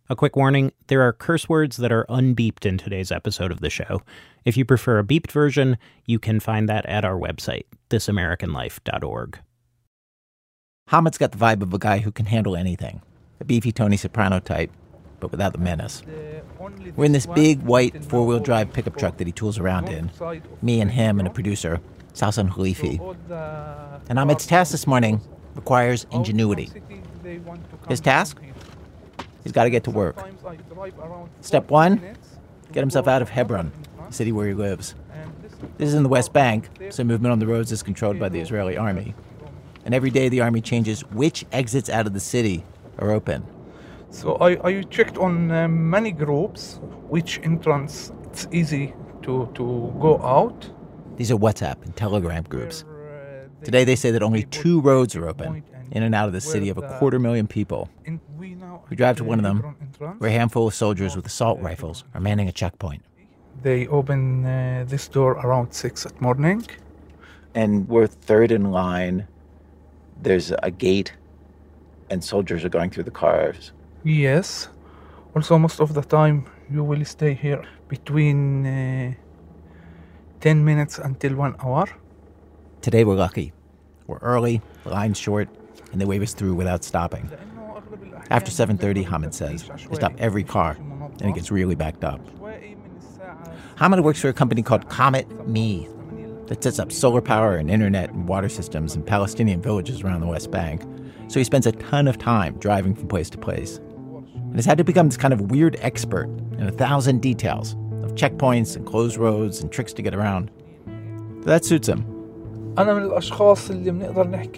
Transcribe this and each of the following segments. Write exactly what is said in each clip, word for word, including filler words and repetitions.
A quick warning, there are curse words that are unbeeped in today's episode of the show. If you prefer a beeped version, you can find that at our website, this american life dot org. Hamid's got the vibe of a guy who can handle anything. A beefy Tony Soprano type, but without the menace. We're in this big, white, four-wheel drive pickup truck that he tools around in. Me and him and a producer, Sausan Khalifi. And Hamid's task this morning requires ingenuity. His task? He's got to get to work. Step one, get himself out of Hebron, the city where he lives. This is in the West Bank, so movement on the roads is controlled by the Israeli army. And every day the army changes which exits out of the city are open. So I, I checked on uh, many groups, which entrance it's easy to, to go out. These are WhatsApp and Telegram groups. Today they say that only two roads are open, in and out of the city of a quarter million people. We drive to one of them, where a handful of soldiers with assault rifles are manning a checkpoint. They open uh, this door around six at morning. And we're third in line. There's a gate, and soldiers are going through the cars. Yes. Also, most of the time, you will stay here between uh, ten minutes until one hour. Today we're lucky. We're early, the line's short, and they wave us through without stopping. After seven thirty, Hamid says, they stop every car, and it gets really backed up. Hamid works for a company called Comet Me that sets up solar power and internet and water systems in Palestinian villages around the West Bank. So he spends a ton of time driving from place to place. And has had to become this kind of weird expert in a thousand details of checkpoints and closed roads and tricks to get around. So that suits him. I'm the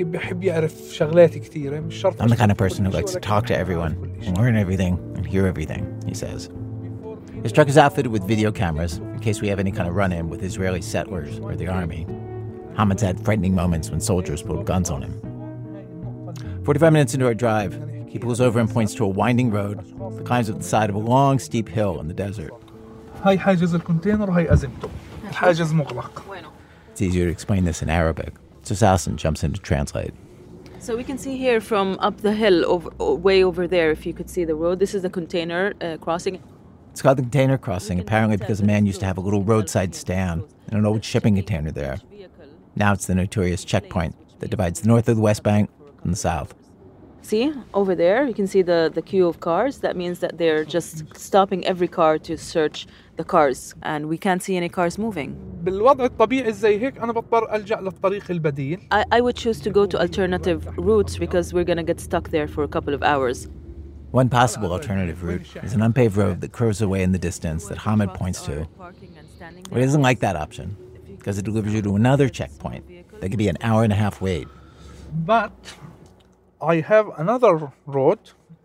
kind of person who likes to talk to everyone and learn everything and hear everything, he says. His truck is outfitted with video cameras in case we have any kind of run-in with Israeli settlers or the army. Hamid's had frightening moments when soldiers pulled guns on him. forty-five minutes into our drive, he pulls over and points to a winding road that climbs up the side of a long, steep hill in the desert. It's easier to explain this in Arabic, so Sausan jumps in to translate. So we can see here from up the hill, over, way over there, if you could see the road. This is the container uh, crossing. It's called the container crossing, apparently because a man used to have a little roadside stand and an old shipping container there. Now it's the notorious checkpoint that divides the north of the West Bank from the south. See, over there, you can see the, the queue of cars. That means that they're just stopping every car to search the cars, and we can't see any cars moving. I, I would choose to go to alternative routes because we're going to get stuck there for a couple of hours. One possible alternative route is an unpaved road that curves away in the distance that Hamid points to. But he doesn't like that option because it delivers you to another checkpoint that could be an hour and a half wait. But I have another road.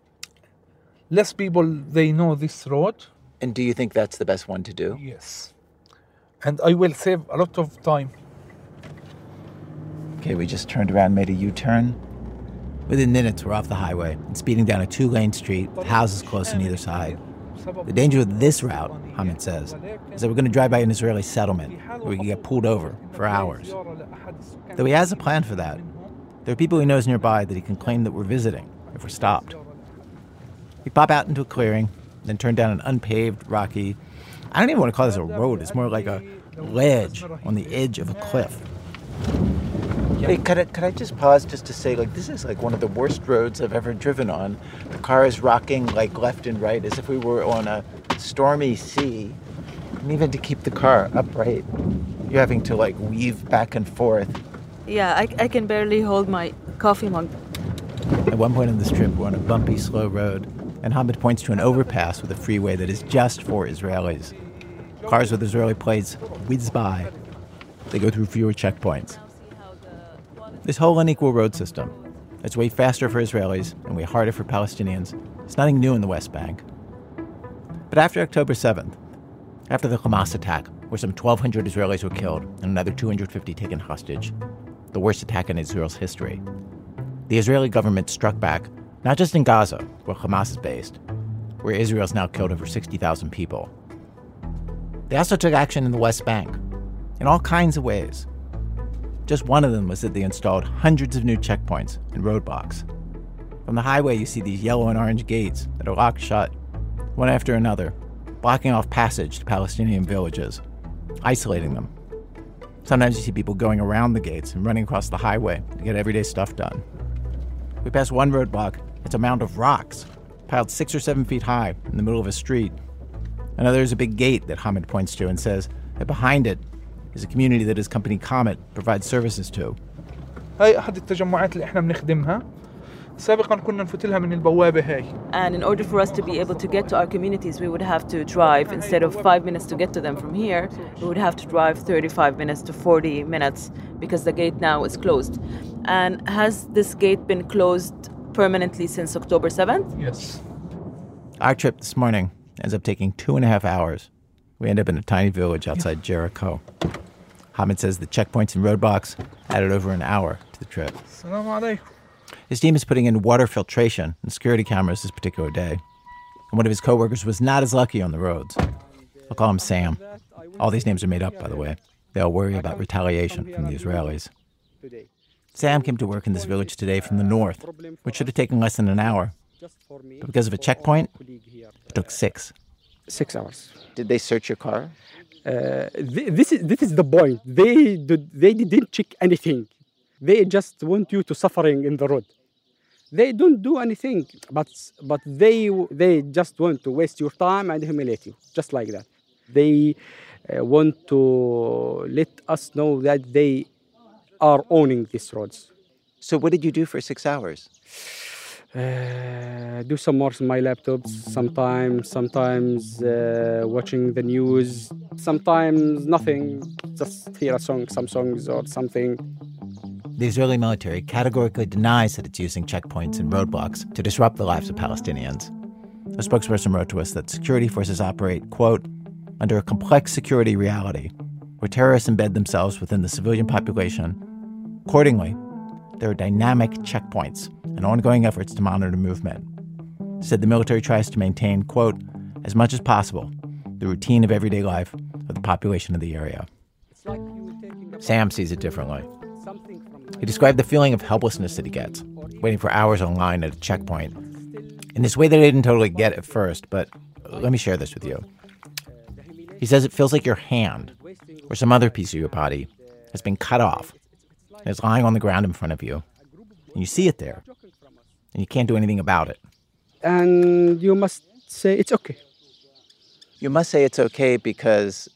Less people, they know this road. And do you think that's the best one to do? Yes. And I will save a lot of time. Okay, we just turned around and made a U-turn. Within minutes, we're off the highway and speeding down a two-lane street with houses close on either side. The danger with this route, Hamid says, is that we're going to drive by an Israeli settlement where we can get pulled over for hours. Though he has a plan for that. There are people he knows nearby that he can claim that we're visiting if we're stopped. We pop out into a clearing, then turn down an unpaved, rocky... I don't even want to call this a road. It's more like a ledge on the edge of a cliff. Hey, could I, could I just pause just to say, like, this is like one of the worst roads I've ever driven on. The car is rocking, like, left and right as if we were on a stormy sea. And even to keep the car upright, you're having to, like, weave back and forth. Yeah, I, I can barely hold my coffee mug. At one point on this trip, we're on a bumpy, slow road, and Hamid points to an overpass with a freeway that is just for Israelis. Cars with Israeli plates whiz by. They go through fewer checkpoints. This whole unequal road system, it's way faster for Israelis and way harder for Palestinians. It's nothing new in the West Bank. But after October seventh, after the Hamas attack, where some twelve hundred Israelis were killed and another two hundred fifty taken hostage, the worst attack in Israel's history, the Israeli government struck back, not just in Gaza, where Hamas is based, where Israel's now killed over sixty thousand people. They also took action in the West Bank, in all kinds of ways. Just one of them was that they installed hundreds of new checkpoints and roadblocks. From the highway, you see these yellow and orange gates that are locked shut one after another, blocking off passage to Palestinian villages, isolating them. Sometimes you see people going around the gates and running across the highway to get everyday stuff done. We pass one roadblock. It's a mound of rocks, piled six or seven feet high in the middle of a street. Another is a big gate that Hamid points to and says that behind it is a community that his company Comet provides services to. هاي أحد التجمعات اللي إحنا بنخدمها. سابقاً كنا نفوت لها من البوابة هاي. And in order for us to be able to get to our communities, we would have to drive, instead of five minutes to get to them from here, we would have to drive thirty-five minutes to forty minutes because the gate now is closed. And has this gate been closed permanently since October seventh? Yes. Our trip this morning ends up taking two and a half hours. We end up in a tiny village outside Jericho. Hamid says the checkpoints and roadblocks added over an hour to the trip. Assalamu alaikum. His team is putting in water filtration and security cameras this particular day. And one of his coworkers was not as lucky on the roads. I'll call him Sam. All these names are made up, by the way. They all worry about retaliation from the Israelis. Sam came to work in this village today from the north, which should have taken less than an hour. But because of a checkpoint, it took six. Six hours. Did they search your car? Uh, th- this is this is the point. They did, they didn't check anything. They just want you to suffering in the road. They don't do anything, but but they they just want to waste your time and humiliate you, just like that. They uh, want to let us know that they are owning these roads. So what did you do for six hours? Uh, do some work on my laptop, sometimes, sometimes uh, watching the news, sometimes nothing, just hear a song, some songs or something. The Israeli military categorically denies that it's using checkpoints and roadblocks to disrupt the lives of Palestinians. A spokesperson wrote to us that security forces operate, quote, under a complex security reality where terrorists embed themselves within the civilian population. Accordingly, there are dynamic checkpoints and ongoing efforts to monitor movement. Said the military tries to maintain, quote, as much as possible, the routine of everyday life of the population of the area. Like you Sam sees it differently. He described the feeling of helplessness that he gets, waiting for hours online at a checkpoint, in this way that I didn't totally get at first, but let me share this with you. He says it feels like your hand, or some other piece of your body, has been cut off, and it's lying on the ground in front of you, and you see it there, and you can't do anything about it. And you must say it's okay. You must say it's okay because...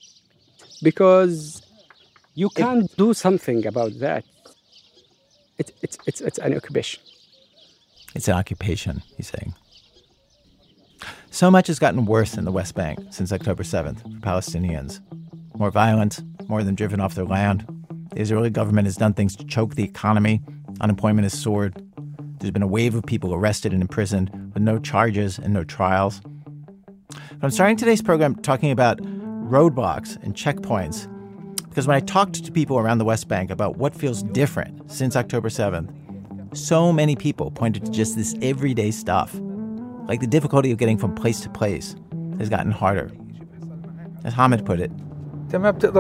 Because you can't it, do something about that. It, it's, it's, it's an occupation. It's an occupation, he's saying. So much has gotten worse in the West Bank since October seventh for Palestinians. More violence, more of them driven off their land. The Israeli government has done things to choke the economy. Unemployment has soared. There's been a wave of people arrested and imprisoned with no charges and no trials. But I'm starting today's program talking about roadblocks and checkpoints because when I talked to people around the West Bank about what feels different since October seventh, so many people pointed to just this everyday stuff. Like the difficulty of getting from place to place has gotten harder. As Hamid put it, you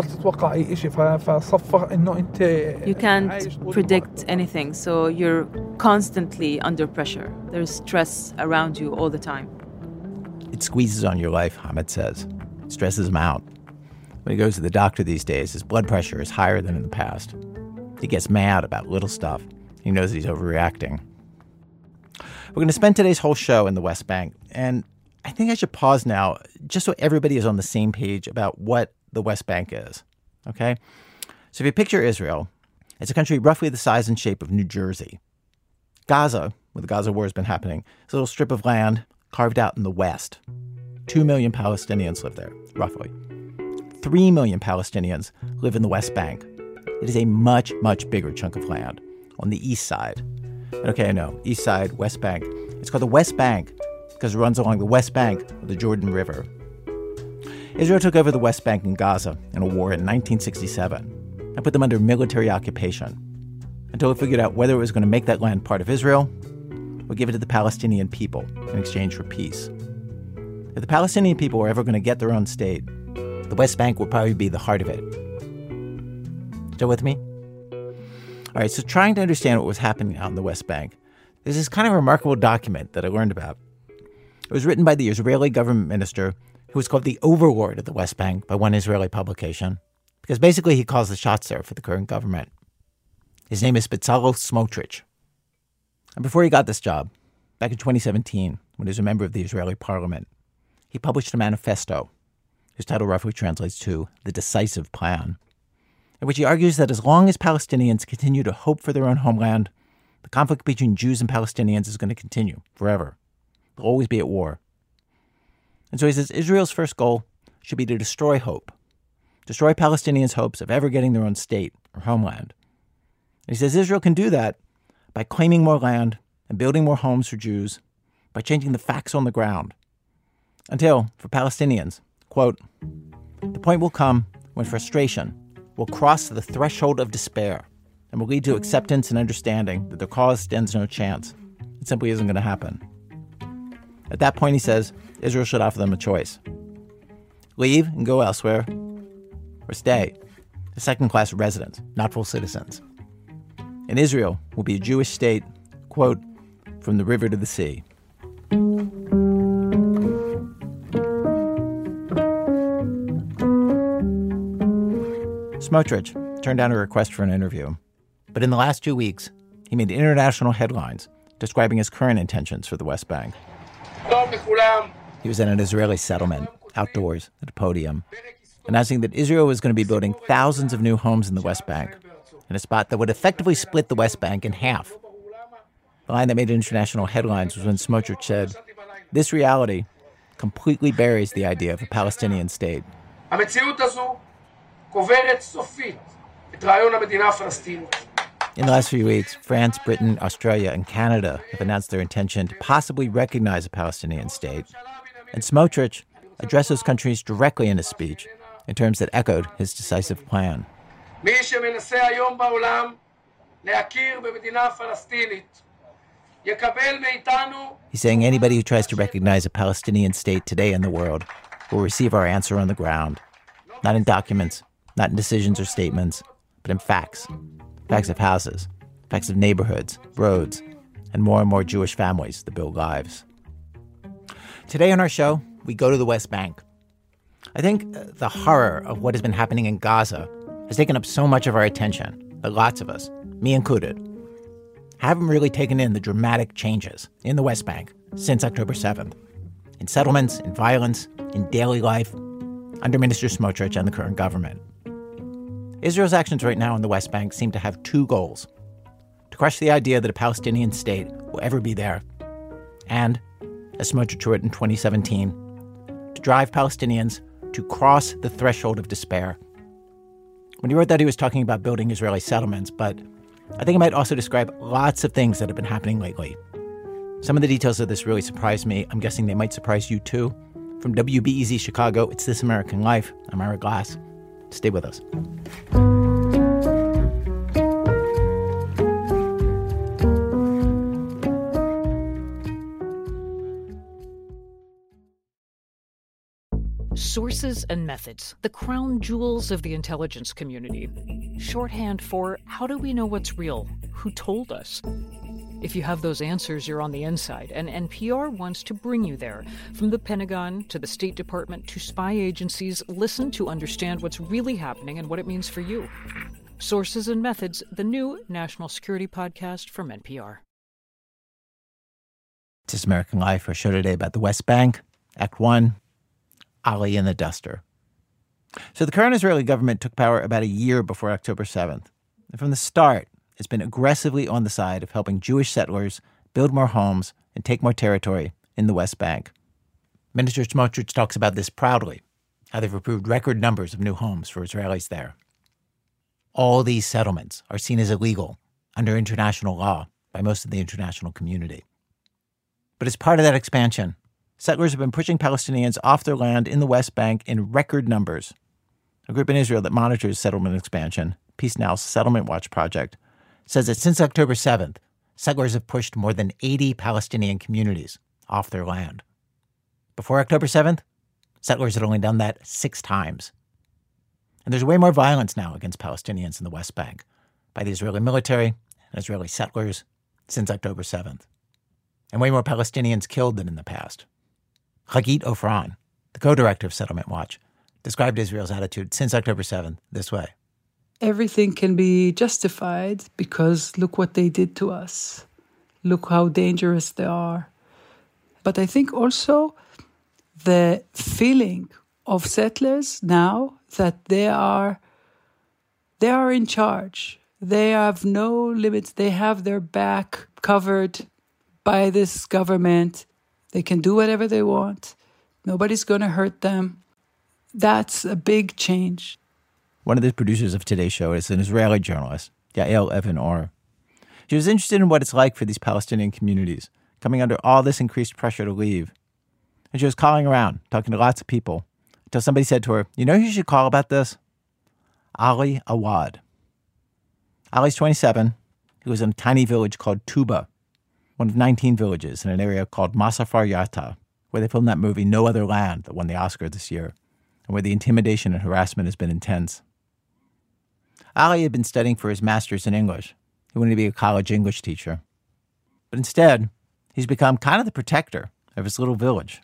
can't predict anything, so you're constantly under pressure. There's stress around you all the time. It squeezes on your life, Hamid says. It stresses him out. When he goes to the doctor these days, his blood pressure is higher than in the past. He gets mad about little stuff. He knows he's overreacting. We're going to spend today's whole show in the West Bank, and I think I should pause now just so everybody is on the same page about what the West Bank is, okay? So if you picture Israel, it's a country roughly the size and shape of New Jersey. Gaza, where the Gaza war has been happening, is a little strip of land carved out in the west. Two million Palestinians live there, roughly. Three million Palestinians live in the West Bank. It is a much, much bigger chunk of land on the east side. And okay, I know, east side, West Bank. It's called the West Bank because it runs along the west bank of the Jordan River. Israel took over the West Bank and Gaza in a war in nineteen sixty-seven and put them under military occupation until it figured out whether it was going to make that land part of Israel or give it to the Palestinian people in exchange for peace. If the Palestinian people were ever going to get their own state, the West Bank would probably be the heart of it. Still with me? All right, so trying to understand what was happening out in the West Bank, there's this kind of remarkable document that I learned about. It was written by the Israeli government minister who was called the overlord of the West Bank by one Israeli publication, because basically he calls the shots there for the current government. His name is Bezalel Smotrich. And before he got this job, back in twenty seventeen, when he was a member of the Israeli parliament, he published a manifesto, whose title roughly translates to The Decisive Plan, in which he argues that as long as Palestinians continue to hope for their own homeland, the conflict between Jews and Palestinians is going to continue forever. They'll always be at war. And so he says Israel's first goal should be to destroy hope, destroy Palestinians' hopes of ever getting their own state or homeland. And he says Israel can do that by claiming more land and building more homes for Jews, by changing the facts on the ground. Until, for Palestinians, quote, the point will come when frustration will cross the threshold of despair and will lead to acceptance and understanding that their cause stands no chance. It simply isn't going to happen. At that point, he says, Israel should offer them a choice. Leave and go elsewhere, or stay as second-class residents, not full citizens. And Israel will be a Jewish state, quote, from the river to the sea. Smotrich turned down a request for an interview. But in the last two weeks, he made international headlines describing his current intentions for the West Bank. He was in an Israeli settlement, outdoors, at a podium, announcing that Israel was going to be building thousands of new homes in the West Bank, in a spot that would effectively split the West Bank in half. The line that made international headlines was when Smotrich said, this reality completely buries the idea of a Palestinian state. In the last few weeks, France, Britain, Australia, and Canada have announced their intention to possibly recognize a Palestinian state. And Smotrich addressed those countries directly in his speech in terms that echoed his decisive plan. He's saying anybody who tries to recognize a Palestinian state today in the world will receive our answer on the ground, not in documents, not in decisions or statements, but in facts. Facts of houses, facts of neighborhoods, roads, and more and more Jewish families that build lives. Today on our show, we go to the West Bank. I think the horror of what has been happening in Gaza has taken up so much of our attention that lots of us, me included, haven't really taken in the dramatic changes in the West Bank since October seventh. In settlements, in violence, in daily life, under Minister Smotrich and the current government. Israel's actions right now in the West Bank seem to have two goals: to crush the idea that a Palestinian state will ever be there, and, as Smotrich wrote in twenty seventeen, to drive Palestinians to cross the threshold of despair. When he wrote that, he was talking about building Israeli settlements, but I think it might also describe lots of things that have been happening lately. Some of the details of this really surprised me. I'm guessing they might surprise you too. From W B E Z Chicago, it's This American Life. I'm Ira Glass. Stay with us. Sources and methods, the crown jewels of the intelligence community. Shorthand for how do we know what's real? Who told us? If you have those answers, you're on the inside, and N P R wants to bring you there. From the Pentagon to the State Department to spy agencies, listen to understand what's really happening and what it means for you. Sources and Methods, the new national security podcast from N P R. This American Life, our show today about the West Bank, Act One, Ali and the Duster. So the current Israeli government took power about a year before October seventh. And from the start, it's been aggressively on the side of helping Jewish settlers build more homes and take more territory in the West Bank. Minister Smotrich talks about this proudly, how they've approved record numbers of new homes for Israelis there. All these settlements are seen as illegal under international law by most of the international community. But as part of that expansion, settlers have been pushing Palestinians off their land in the West Bank in record numbers. A group in Israel that monitors settlement expansion, Peace Now's Settlement Watch Project, says that since October seventh, settlers have pushed more than eighty Palestinian communities off their land. Before October seventh, settlers had only done that six times. And there's way more violence now against Palestinians in the West Bank by the Israeli military and Israeli settlers since October seventh. And way more Palestinians killed than in the past. Hagit Ofran, the co-director of Settlement Watch, described Israel's attitude since October seventh this way. Everything can be justified because look what they did to us. Look how dangerous they are. But I think also the feeling of settlers now that they are they are in charge. They have no limits. They have their back covered by this government. They can do whatever they want. Nobody's going to hurt them. That's a big change. One of the producers of today's show is an Israeli journalist, Yael Evan-Or. She was interested in what it's like for these Palestinian communities, coming under all this increased pressure to leave. And she was calling around, talking to lots of people, until somebody said to her, you know who you should call about this? Ali Awad. Ali's twenty-seven. He was in a tiny village called Tuba, one of nineteen villages in an area called Masafar Yatta, where they filmed that movie No Other Land that won the Oscar this year, and where the intimidation and harassment has been intense. Ali had been studying for his master's in English. He wanted to be a college English teacher. But instead, he's become kind of the protector of his little village.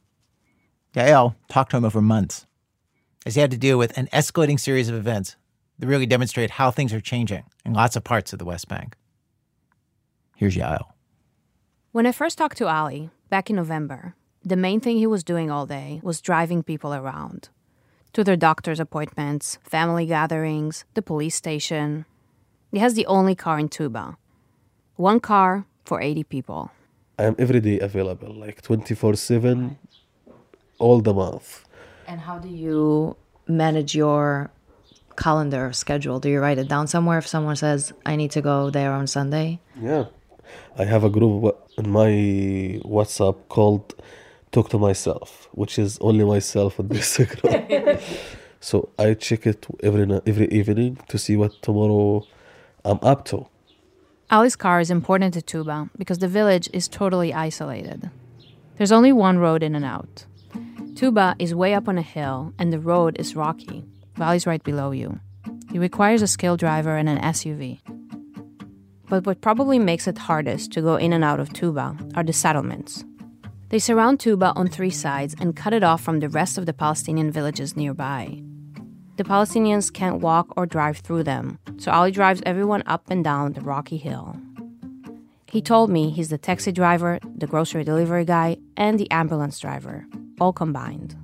Yael talked to him over months, as he had to deal with an escalating series of events that really demonstrate how things are changing in lots of parts of the West Bank. Here's Yael. When I first talked to Ali, back in November, the main thing he was doing all day was driving people around. To their doctor's appointments, family gatherings, the police station. He has the only car in Tuba. One car for eighty people. I am every day available, like twenty-four seven, all the month. And how do you manage your calendar schedule? Do you write it down somewhere if someone says, I need to go there on Sunday? Yeah. I have a group in my WhatsApp called Talk to Myself, which is only myself on Instagram. So I check it every every evening to see what tomorrow I'm up to. Ali's car is important to Tuba because the village is totally isolated. There's only one road in and out. Tuba is way up on a hill, and the road is rocky. Valley's right below you. It requires a skilled driver and an S U V. But what probably makes it hardest to go in and out of Tuba are the settlements. They surround Tuba on three sides and cut it off from the rest of the Palestinian villages nearby. The Palestinians can't walk or drive through them, so Ali drives everyone up and down the rocky hill. He told me he's the taxi driver, the grocery delivery guy, and the ambulance driver, all combined.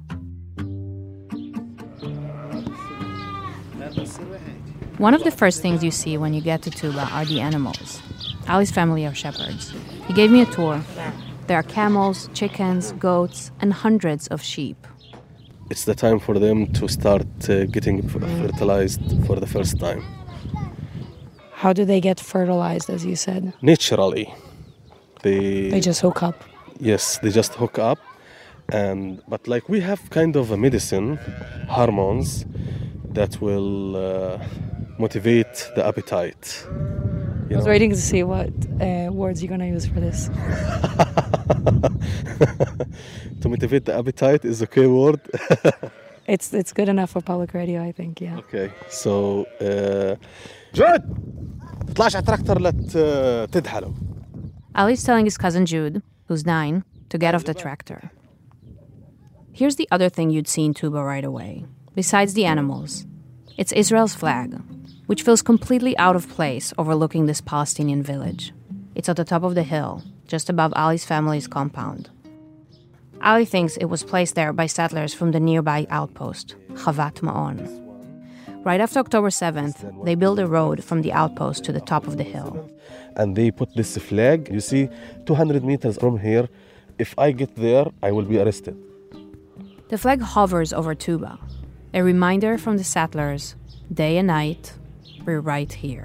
One of the first things you see when you get to Tuba are the animals. Ali's family are shepherds. He gave me a tour. There are camels, chickens, goats, and hundreds of sheep. It's the time for them to start uh, getting fertilized for the first time. How do they get fertilized, as you said? Naturally. They, they just hook up? Yes, they just hook up. And But like we have kind of a medicine, hormones, that will uh, motivate the appetite. I was know? waiting to see what uh, words you're going to use for this. To motivate the appetite is a okay word. it's it's good enough for public radio, I think, yeah. Okay, so... Jude! اطلعش على التراكتور لا تدحله. Ali's telling his cousin Jude, who's nine, to get off the tractor. Here's the other thing you'd see in Tuba right away. Besides the animals, it's Israel's flag, which feels completely out of place overlooking this Palestinian village. It's at the top of the hill, just above Ali's family's compound. Ali thinks it was placed there by settlers from the nearby outpost, Chavat Ma'on. Right after October seventh, they built a road from the outpost to the top of the hill. And they put this flag, you see, two hundred meters from here. If I get there, I will be arrested. The flag hovers over Tuba, a reminder from the settlers, day and night, we're right here.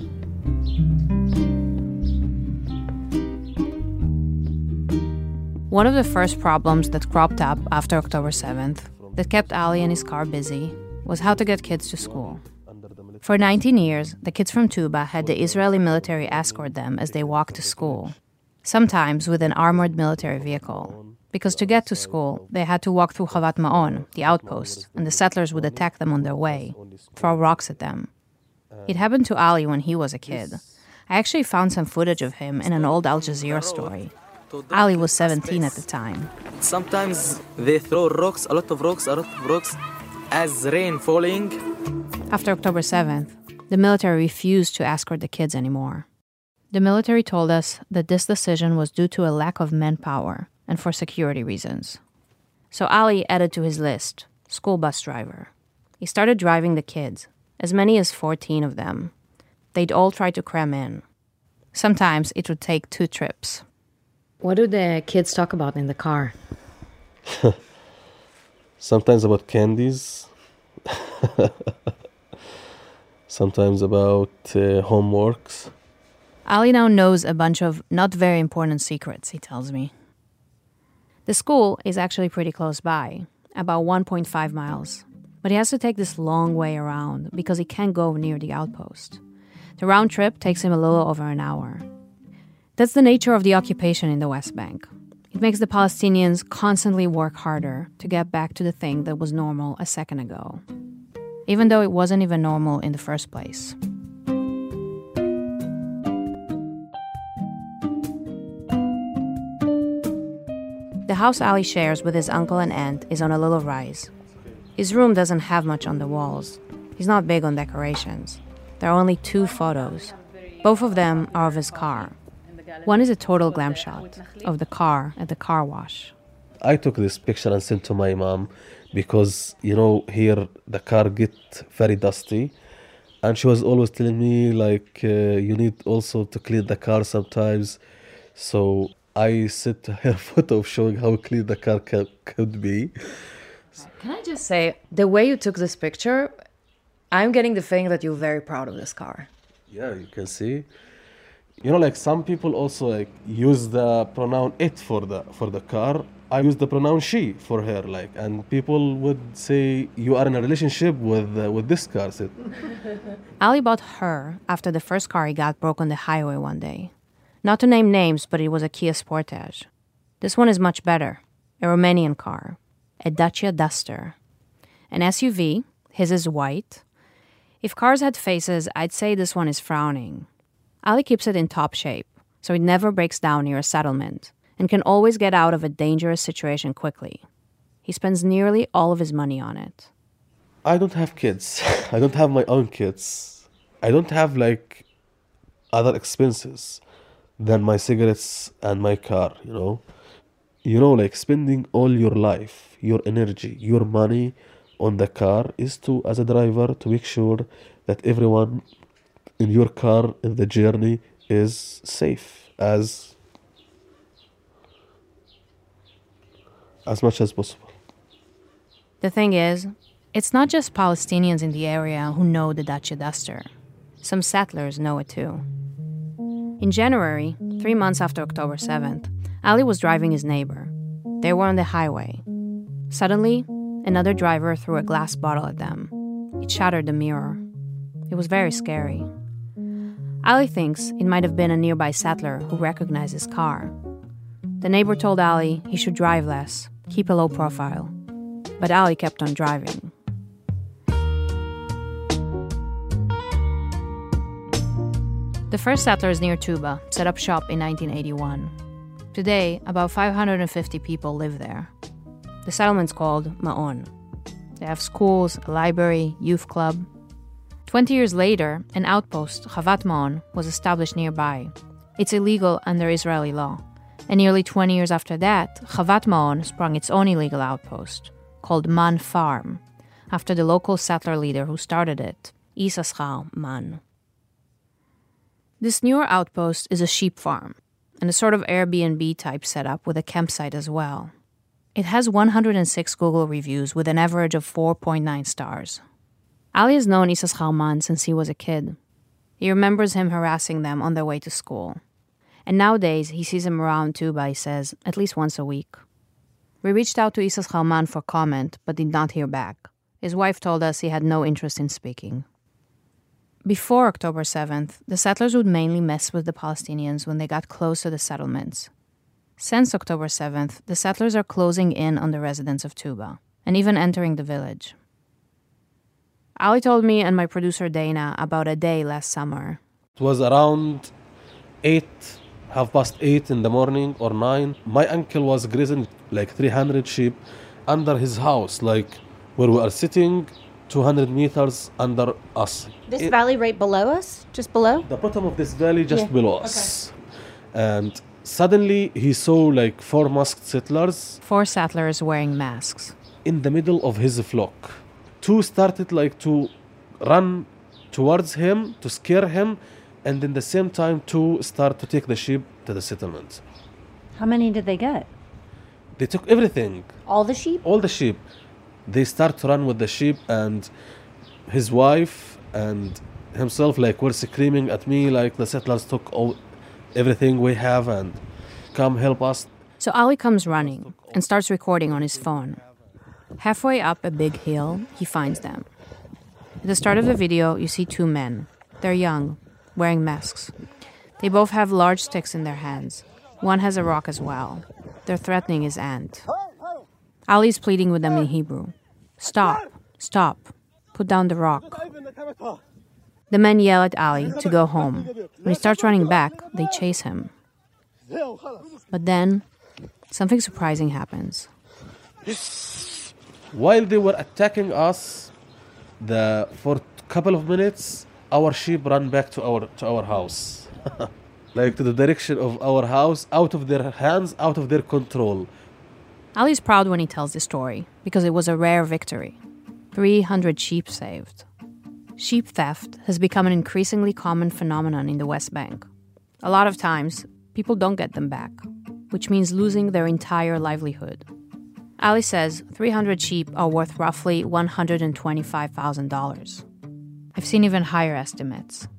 One of the first problems that cropped up after October seventh, that kept Ali and his car busy, was how to get kids to school. For nineteen years, the kids from Tuba had the Israeli military escort them as they walked to school, sometimes with an armored military vehicle. Because to get to school, they had to walk through Chavat Ma'on, the outpost, and the settlers would attack them on their way, throw rocks at them. It happened to Ali when he was a kid. I actually found some footage of him in an old Al Jazeera story. Ali was seventeen at the time. Sometimes they throw rocks, a lot of rocks, a lot of rocks, as rain falling. After October seventh, the military refused to escort the kids anymore. The military told us that this decision was due to a lack of manpower and for security reasons. So Ali added to his list, school bus driver. He started driving the kids, as many as fourteen of them. They'd all try to cram in. Sometimes it would take two trips. What do the kids talk about in the car? Sometimes about candies. Sometimes about uh, homeworks. Ali now knows a bunch of not very important secrets, he tells me. The school is actually pretty close by, about one point five miles. But he has to take this long way around because he can't go near the outpost. The round trip takes him a little over an hour. That's the nature of the occupation in the West Bank. It makes the Palestinians constantly work harder to get back to the thing that was normal a second ago, even though it wasn't even normal in the first place. The house Ali shares with his uncle and aunt is on a little rise. His room doesn't have much on the walls. He's not big on decorations. There are only two photos. Both of them are of his car. One is a total glam shot of the car at the car wash. I took this picture and sent to my mom because, you know, here the car get very dusty. And she was always telling me, like, uh, you need also to clean the car sometimes. So I sent her a photo showing how clean the car ca- could be. Can I just say, the way you took this picture, I'm getting the feeling that you're very proud of this car. Yeah, you can see. You know, like some people also like use the pronoun it for the for the car. I use the pronoun she for her, like, and people would say you are in a relationship with uh, with this car. So. Ali bought her after the first car he got broke on the highway one day. Not to name names, but it was a Kia Sportage. This one is much better, a Romanian car, a Dacia Duster, an S U V. His is white. If cars had faces, I'd say this one is frowning. Ali keeps it in top shape, so it never breaks down near a settlement and can always get out of a dangerous situation quickly. He spends nearly all of his money on it. I don't have kids. I don't have my own kids. I don't have, like, other expenses than my cigarettes and my car, you know? You know, like, spending all your life, your energy, your money on the car is to, as a driver, to make sure that everyone in your car in the journey is safe as as much as possible. The thing is, it's not just Palestinians in the area who know the Dacia Duster. Some settlers know it too. In January, three months after October seventh, Ali was driving his neighbor. They were on the highway. Suddenly, another driver threw a glass bottle at them. It shattered the mirror. It was very scary. Ali thinks it might have been a nearby settler who recognized his car. The neighbor told Ali he should drive less, keep a low profile. But Ali kept on driving. The first settlers near Tuba set up shop in nineteen eighty-one. Today, about five hundred fifty people live there. The settlement's called Ma'on. They have schools, a library, youth club. Twenty years later, an outpost, Chavat Ma'on, was established nearby. It's illegal under Israeli law. And nearly twenty years after that, Chavat Ma'on sprung its own illegal outpost, called Man Farm, after the local settler leader who started it, Yisachar Man. This newer outpost is a sheep farm, and a sort of Airbnb type setup with a campsite as well. It has one hundred six Google reviews with an average of four point nine stars. Ali has known Yisachar Man since he was a kid. He remembers him harassing them on their way to school. And nowadays, he sees him around Tuba, he says, at least once a week. We reached out to Yisachar Man for comment, but did not hear back. His wife told us he had no interest in speaking. Before October seventh, the settlers would mainly mess with the Palestinians when they got close to the settlements. Since October seventh, the settlers are closing in on the residents of Tuba, and even entering the village. Ali told me and my producer Dana about a day last summer. It was around eight half past eight in the morning or nine. My uncle was grazing like three hundred sheep under his house, like where we are sitting, two hundred meters under us. This It- valley right below us? Just below? the bottom of this valley just Yeah. below us. And suddenly he saw like four masked settlers Four settlers wearing masks. in the middle of his flock. Two started like to run towards him to scare him, and in the same time two start to take the sheep to the settlement. How many did they get? They took everything, All the sheep? all the sheep. They start to run with the sheep, and his wife and himself like were screaming at me like the settlers took all everything we have and come help us. So Ali comes running and starts recording on his phone. Halfway up a big hill, he finds them. At the start of the video, you see two men. They're young, wearing masks. They both have large sticks in their hands. One has a rock as well. They're threatening his aunt. Ali's pleading with them in Hebrew. Stop, stop, put down the rock. The men yell at Ali to go home. When he starts running back, they chase him. But then, something surprising happens. While they were attacking us, the for a couple of minutes, our sheep ran back to our to our house, like to the direction of our house, out of their hands, out of their control. Ali's proud when he tells the story because it was a rare victory. three hundred sheep saved. Sheep theft has become an increasingly common phenomenon in the West Bank. A lot of times, people don't get them back, which means losing their entire livelihood. Ali says three hundred sheep are worth roughly one hundred twenty-five thousand dollars. I've seen even higher estimates.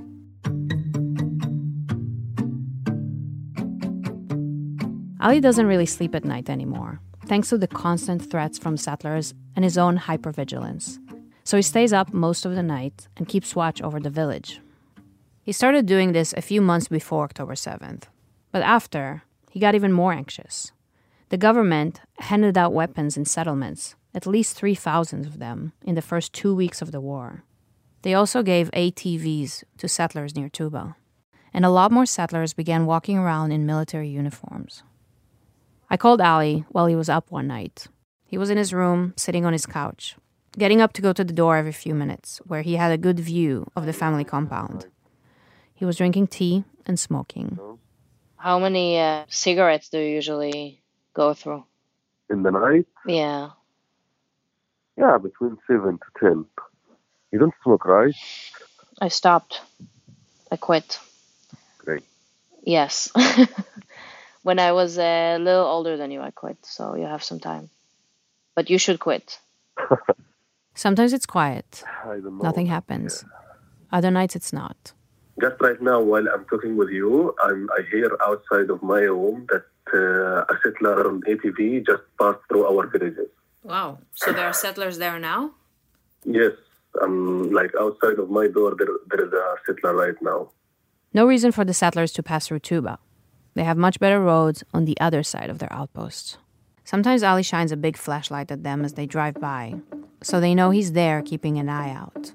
Ali doesn't really sleep at night anymore, thanks to the constant threats from settlers and his own hypervigilance. So he stays up most of the night and keeps watch over the village. He started doing this a few months before October seventh. But after, he got even more anxious. The government handed out weapons in settlements, at least three thousand of them, in the first two weeks of the war. They also gave A T Vs to settlers near Tuba. And a lot more settlers began walking around in military uniforms. I called Ali while he was up one night. He was in his room, sitting on his couch, getting up to go to the door every few minutes, where he had a good view of the family compound. He was drinking tea and smoking. How many uh, cigarettes do you usually go through? In the night, Yeah. yeah, between seven to ten. You don't smoke, right? I stopped. I quit. Great. Yes. When I was a little older than you, I quit. So you have some time. But you should quit. Sometimes it's quiet. I don't know. Nothing happens. Other nights it's not. Just right now, while I'm talking with you, I'm, I hear outside of my room that uh, a settler on A T V just passed through our villages. Wow. So there are settlers there now? Yes, um, like outside of my door, there, there is a settler right now. No reason for the settlers to pass through Tuba. They have much better roads on the other side of their outposts. Sometimes Ali shines a big flashlight at them as they drive by, so they know he's there keeping an eye out.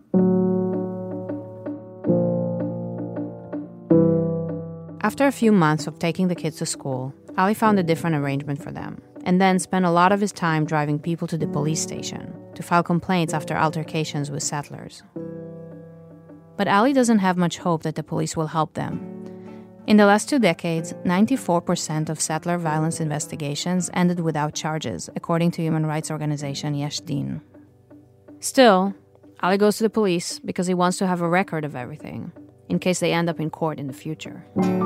After a few months of taking the kids to school, Ali found a different arrangement for them, and then spent a lot of his time driving people to the police station to file complaints after altercations with settlers. But Ali doesn't have much hope that the police will help them. In the last two decades, ninety-four percent of settler violence investigations ended without charges, according to human rights organization Yesh Din. Still, Ali goes to the police because he wants to have a record of everything, in case they end up in court in the future.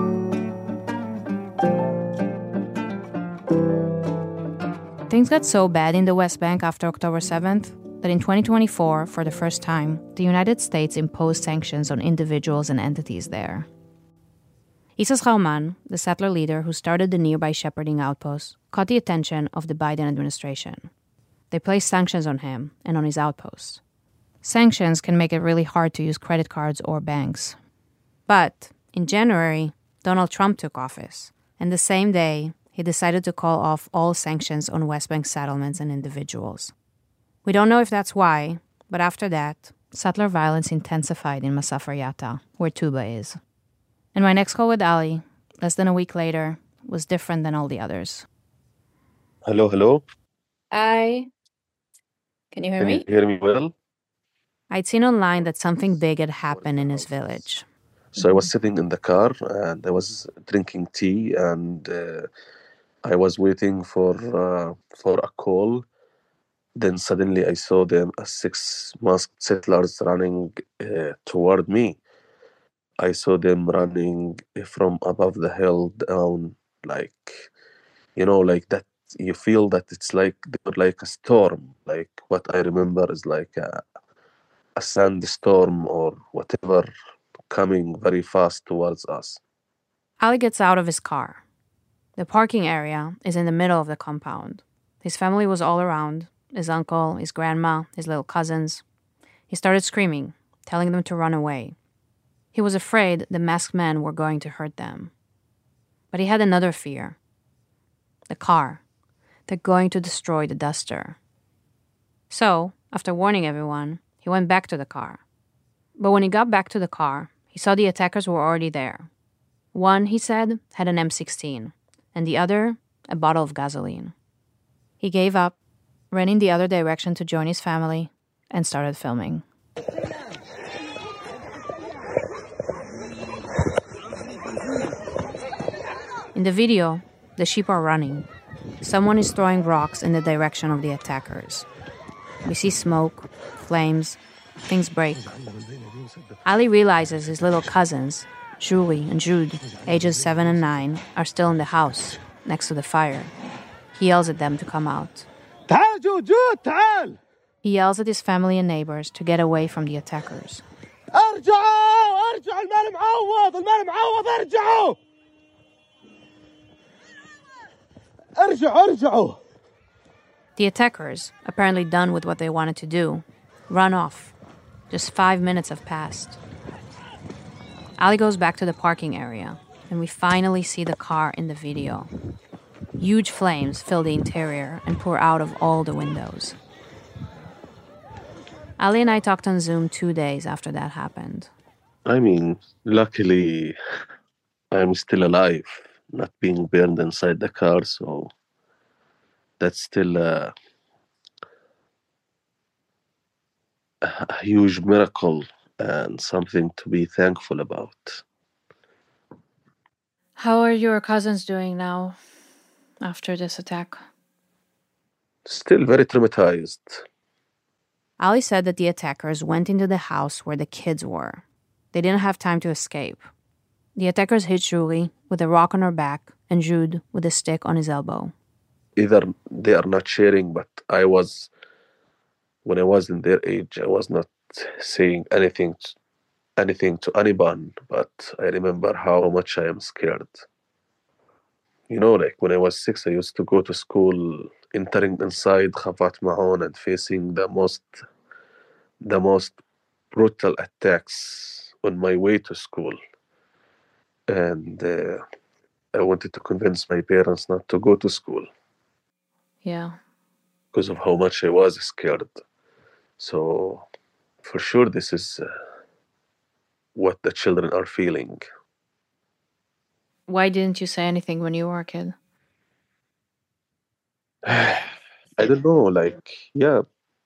Things got so bad in the West Bank after October seventh that in twenty twenty-four, for the first time, the United States imposed sanctions on individuals and entities there. Isas Rauman, the settler leader who started the nearby shepherding outpost, caught the attention of the Biden administration. They placed sanctions on him and on his outposts. Sanctions can make it really hard to use credit cards or banks. But in January, Donald Trump took office, and the same day, he decided to call off all sanctions on West Bank settlements and individuals. We don't know if that's why, but after that, settler violence intensified in Masafer Yatta, where Tuba is. In my next call with Ali, less than a week later, was different than all the others. Hello, hello. Hi. Can you hear Can me? you hear me well? I'd seen online that something big had happened in his village. So I was sitting in the car and I was drinking tea and uh, I was waiting for uh, for a call. Then suddenly I saw them as six masked settlers running uh, toward me. I saw them running from above the hill down, like, you know, like that. You feel that it's like like a storm. Like what I remember is like a, a sandstorm or whatever coming very fast towards us. Ali gets out of his car. The parking area is in the middle of the compound. His family was all around. His uncle, his grandma, his little cousins. He started screaming, telling them to run away. He was afraid the masked men were going to hurt them. But he had another fear. The car. They're going to destroy the duster. So, after warning everyone, he went back to the car. But when he got back to the car, he saw the attackers were already there. One, he said, had an M sixteen, and the other, a bottle of gasoline. He gave up, ran in the other direction to join his family, and started filming. In the video, the sheep are running. Someone is throwing rocks in the direction of the attackers. We see smoke, flames, things break. Ali realizes his little cousins, Julie and Jude, ages seven and nine, are still in the house, next to the fire. He yells at them to come out. تعال جود جود تعال. He yells at his family and neighbors to get away from the attackers. ارجعوا ارجعوا المال معوض المال معوض ارجعوا ارجعوا ارجعوا. The attackers, apparently done with what they wanted to do, run off. Just five minutes have passed. Ali goes back to the parking area, and we finally see the car in the video. Huge flames fill the interior and pour out of all the windows. Ali and I talked on Zoom two days after that happened. I mean, luckily, I'm still alive, not being burned inside the car, so that's still a, a huge miracle and something to be thankful about. How are your cousins doing now, after this attack? Still very traumatized. Ali said that the attackers went into the house where the kids were. They didn't have time to escape. The attackers hit Julie with a rock on her back and Jude with a stick on his elbow. Either they are not sharing, but I was, when I was in their age, I was not saying anything, anything to anyone, but I remember how much I am scared. You know, like when I was six, I used to go to school, entering inside Khafat Ma'on and facing the most, the most brutal attacks on my way to school. And uh, I wanted to convince my parents not to go to school. Yeah. Because of how much I was scared. So, for sure, this is uh, what the children are feeling. Why didn't you say anything when you were a kid? I don't know, like, yeah.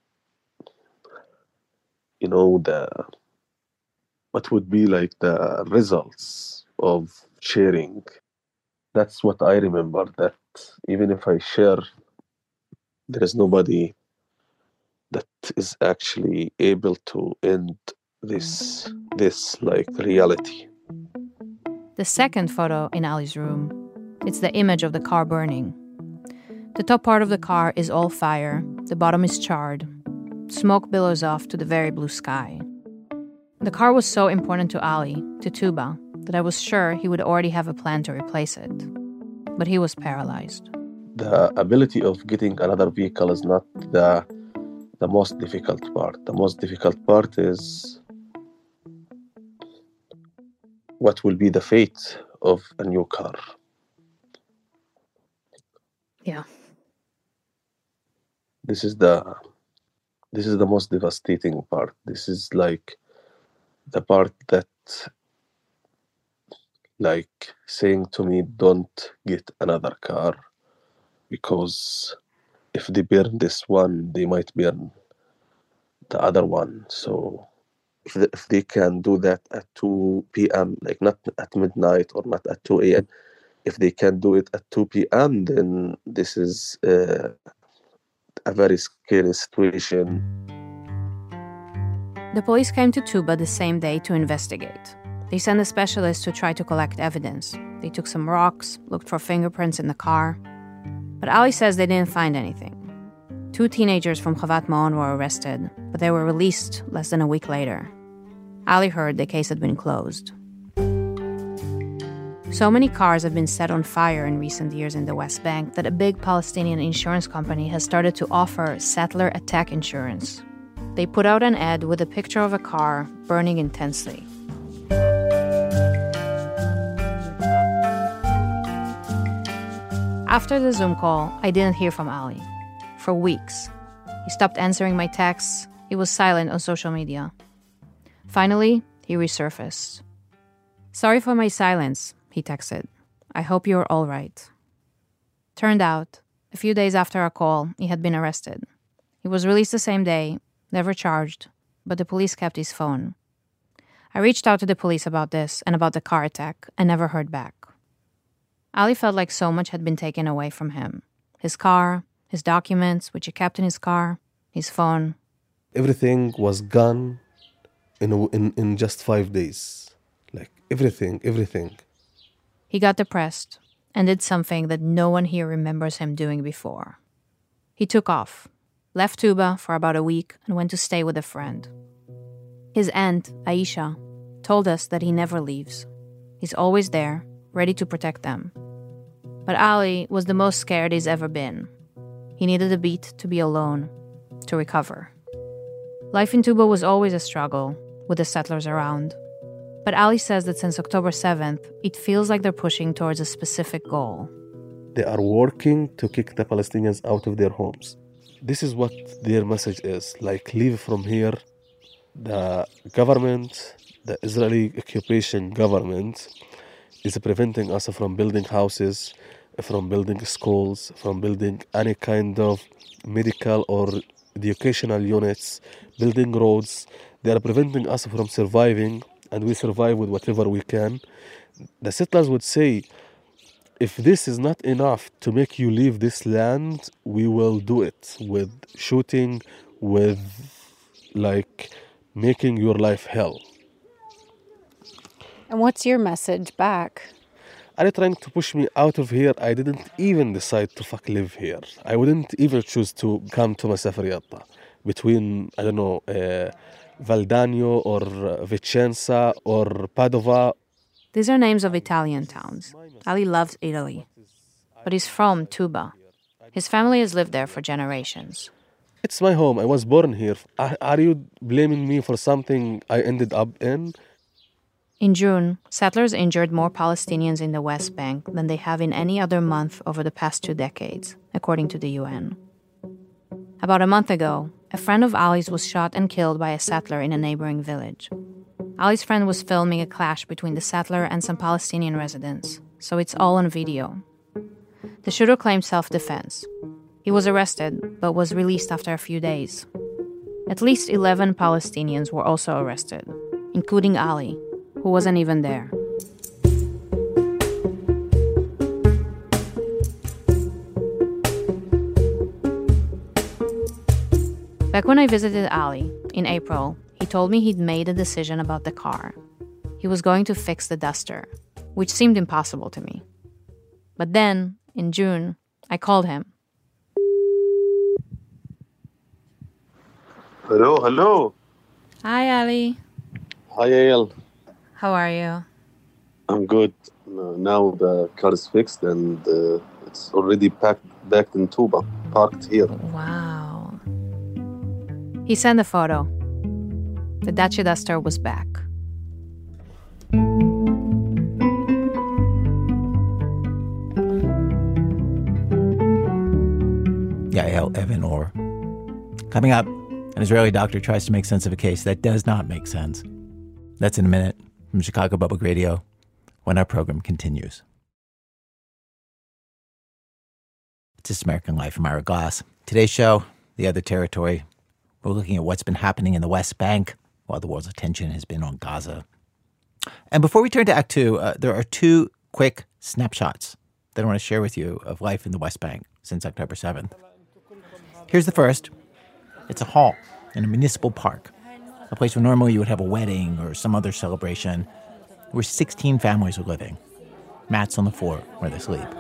You know, the what would be like the results of sharing. That's what I remember, that even if I share, there is nobody that is actually able to end this, this like reality. The second photo in Ali's room, it's the image of the car burning. The top part of the car is all fire, the bottom is charred. Smoke billows off to the very blue sky. The car was so important to Ali, to Tuba, that I was sure he would already have a plan to replace it. But he was paralyzed. The ability of getting another vehicle is not the the most difficult part. The most difficult part is what will be the fate of a new car. Yeah. This is the this is the most devastating part. This is like the part that like saying to me, don't get another car because if they burn this one, they might burn the other one. So if they, if they can do that at two p.m., like not at midnight or not at two a.m., if they can do it at two p.m., then this is uh, a very scary situation. The police came to Tuba the same day to investigate. They sent a specialist to try to collect evidence. They took some rocks, looked for fingerprints in the car. But Ali says they didn't find anything. Two teenagers from Chavat Ma'on were arrested, but they were released less than a week later. Ali heard the case had been closed. So many cars have been set on fire in recent years in the West Bank that a big Palestinian insurance company has started to offer settler attack insurance. They put out an ad with a picture of a car burning intensely. After the Zoom call, I didn't hear from Ali. For weeks. He stopped answering my texts. He was silent on social media. Finally, he resurfaced. "Sorry for my silence," he texted. "I hope you're all right." Turned out, a few days after our call, he had been arrested. He was released the same day, never charged, but the police kept his phone. I reached out to the police about this and about the car attack and never heard back. Ali felt like so much had been taken away from him. His car, his documents, which he kept in his car, his phone. Everything was gone in, a, in, in just five days. Like, everything, everything. He got depressed and did something that no one here remembers him doing before. He took off, left Tuba for about a week, and went to stay with a friend. His aunt, Aisha, told us that he never leaves. He's always there, ready to protect them. But Ali was the most scared he's ever been. He needed a beat to be alone, to recover. Life in Tuba was always a struggle, with the settlers around. But Ali says that since October seventh, it feels like they're pushing towards a specific goal. They are working to kick the Palestinians out of their homes. This is what their message is, like, leave from here. The government, the Israeli occupation government, is preventing us from building houses, from building schools, from building any kind of medical or educational units, building roads. They are preventing us from surviving, and we survive with whatever we can. The settlers would say, if this is not enough to make you leave this land, we will do it with shooting, with like making your life hell. And what's your message back? Are you trying to push me out of here? I didn't even decide to fuck live here. I wouldn't even choose to come to Masafer Yatta. Between, I don't know, uh, Valdagno or Vicenza or Padova. These are names of Italian towns. Ali loves Italy. But he's from Tuba. His family has lived there for generations. It's my home. I was born here. Are, are you blaming me for something I ended up in? In June, settlers injured more Palestinians in the West Bank than they have in any other month over the past two decades, according to the U N. About a month ago, a friend of Ali's was shot and killed by a settler in a neighboring village. Ali's friend was filming a clash between the settler and some Palestinian residents, so it's all on video. The shooter claimed self-defense. He was arrested, but was released after a few days. At least eleven Palestinians were also arrested, including Ali, who wasn't even there. Back when I visited Ali, in April, he told me he'd made a decision about the car. He was going to fix the duster, which seemed impossible to me. But then, in June, I called him. Hello, hello. Hi, Ali. Hi, Yael. How are you? I'm good. Uh, now the car is fixed and uh, it's already packed back in Tuba, parked here. Wow. He sent a photo. The Dacia Duster was back. Yael Evan-Or. Coming up, an Israeli doctor tries to make sense of a case that does not make sense. That's in a minute from Chicago Public Radio, when our program continues. It's This American Life. I'm Ira Glass. Today's show, The Other Territory. We're looking at what's been happening in the West Bank while the world's attention has been on Gaza. And before we turn to Act Two, uh, there are two quick snapshots that I want to share with you of life in the West Bank since October seventh. Here's the first. It's a hall in a municipal park, a place where normally you would have a wedding or some other celebration, where sixteen families are living. Mats on the floor where they sleep.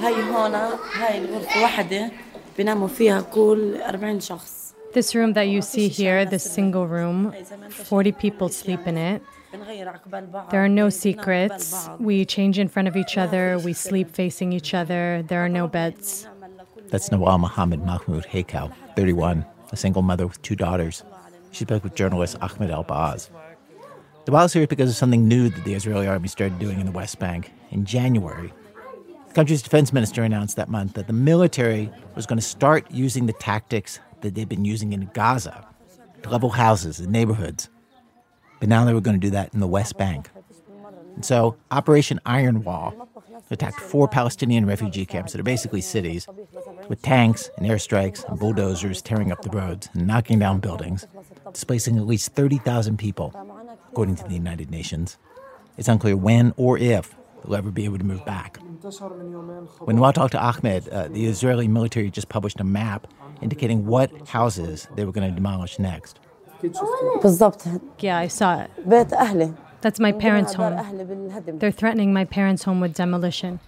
This room that you see here, this single room, forty people sleep in it. There are no secrets. We change in front of each other. We sleep facing each other. There are no beds. That's Nawal Mohammed Mahmoud Haykal, thirty-one, a single mother with two daughters. She spoke with journalist Ahmed El-Baaz. Nawal is here because of something new that the Israeli army started doing in the West Bank. In January, the country's defense minister announced that month that the military was going to start using the tactics that they've been using in Gaza to level houses and neighborhoods. But now they were going to do that in the West Bank. And so Operation Iron Wall attacked four Palestinian refugee camps that are basically cities, with tanks and airstrikes and bulldozers tearing up the roads and knocking down buildings, displacing at least thirty thousand people, according to the United Nations. It's unclear when or if they'll ever be able to move back. When Nawal talked to Ahmed, uh, the Israeli military just published a map indicating what houses they were going to demolish next. Yeah, I saw it. That's my parents' home. They're threatening my parents' home with demolition.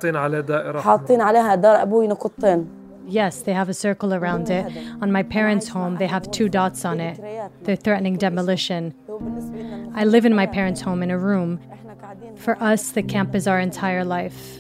Yes, they have a circle around it. On my parents' home, they have two dots on it. They're threatening demolition. I live in my parents' home in a room. For us, the camp is our entire life.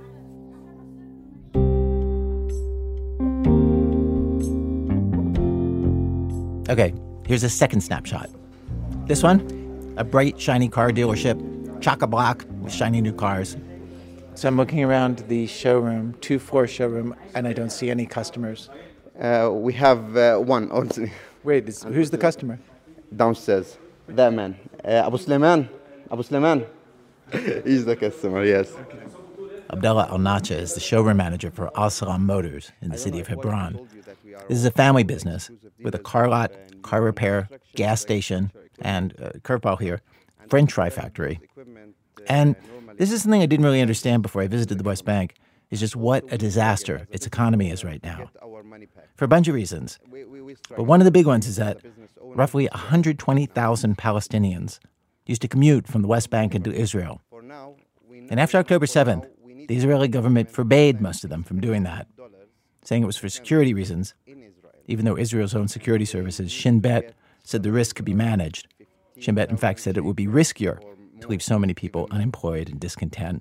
Okay, here's a second snapshot. This one, a bright, shiny car dealership, chock-a-block with shiny new cars. So I'm looking around the showroom, two-floor showroom, and I don't see any customers. Uh, we have uh, one only. Wait, is, who's the customer? Downstairs. That man. Uh, Abu Sulaiman. Abu Sulaiman. He's the customer, yes. Abdullah Al-Nacha is the showroom manager for Al Salam Motors in the city of Hebron. This is a family business with a car lot, car repair, gas station, and, uh, curveball here, French fry factory. And this is something I didn't really understand before I visited the West Bank, is just what a disaster its economy is right now. For a bunch of reasons. But one of the big ones is that roughly one hundred twenty thousand Palestinians used to commute from the West Bank into Israel. And after October seventh, the Israeli government forbade most of them from doing that, saying it was for security reasons, even though Israel's own security services, Shin Bet, said the risk could be managed. Shin Bet, in fact, said it would be riskier to leave so many people unemployed and discontent.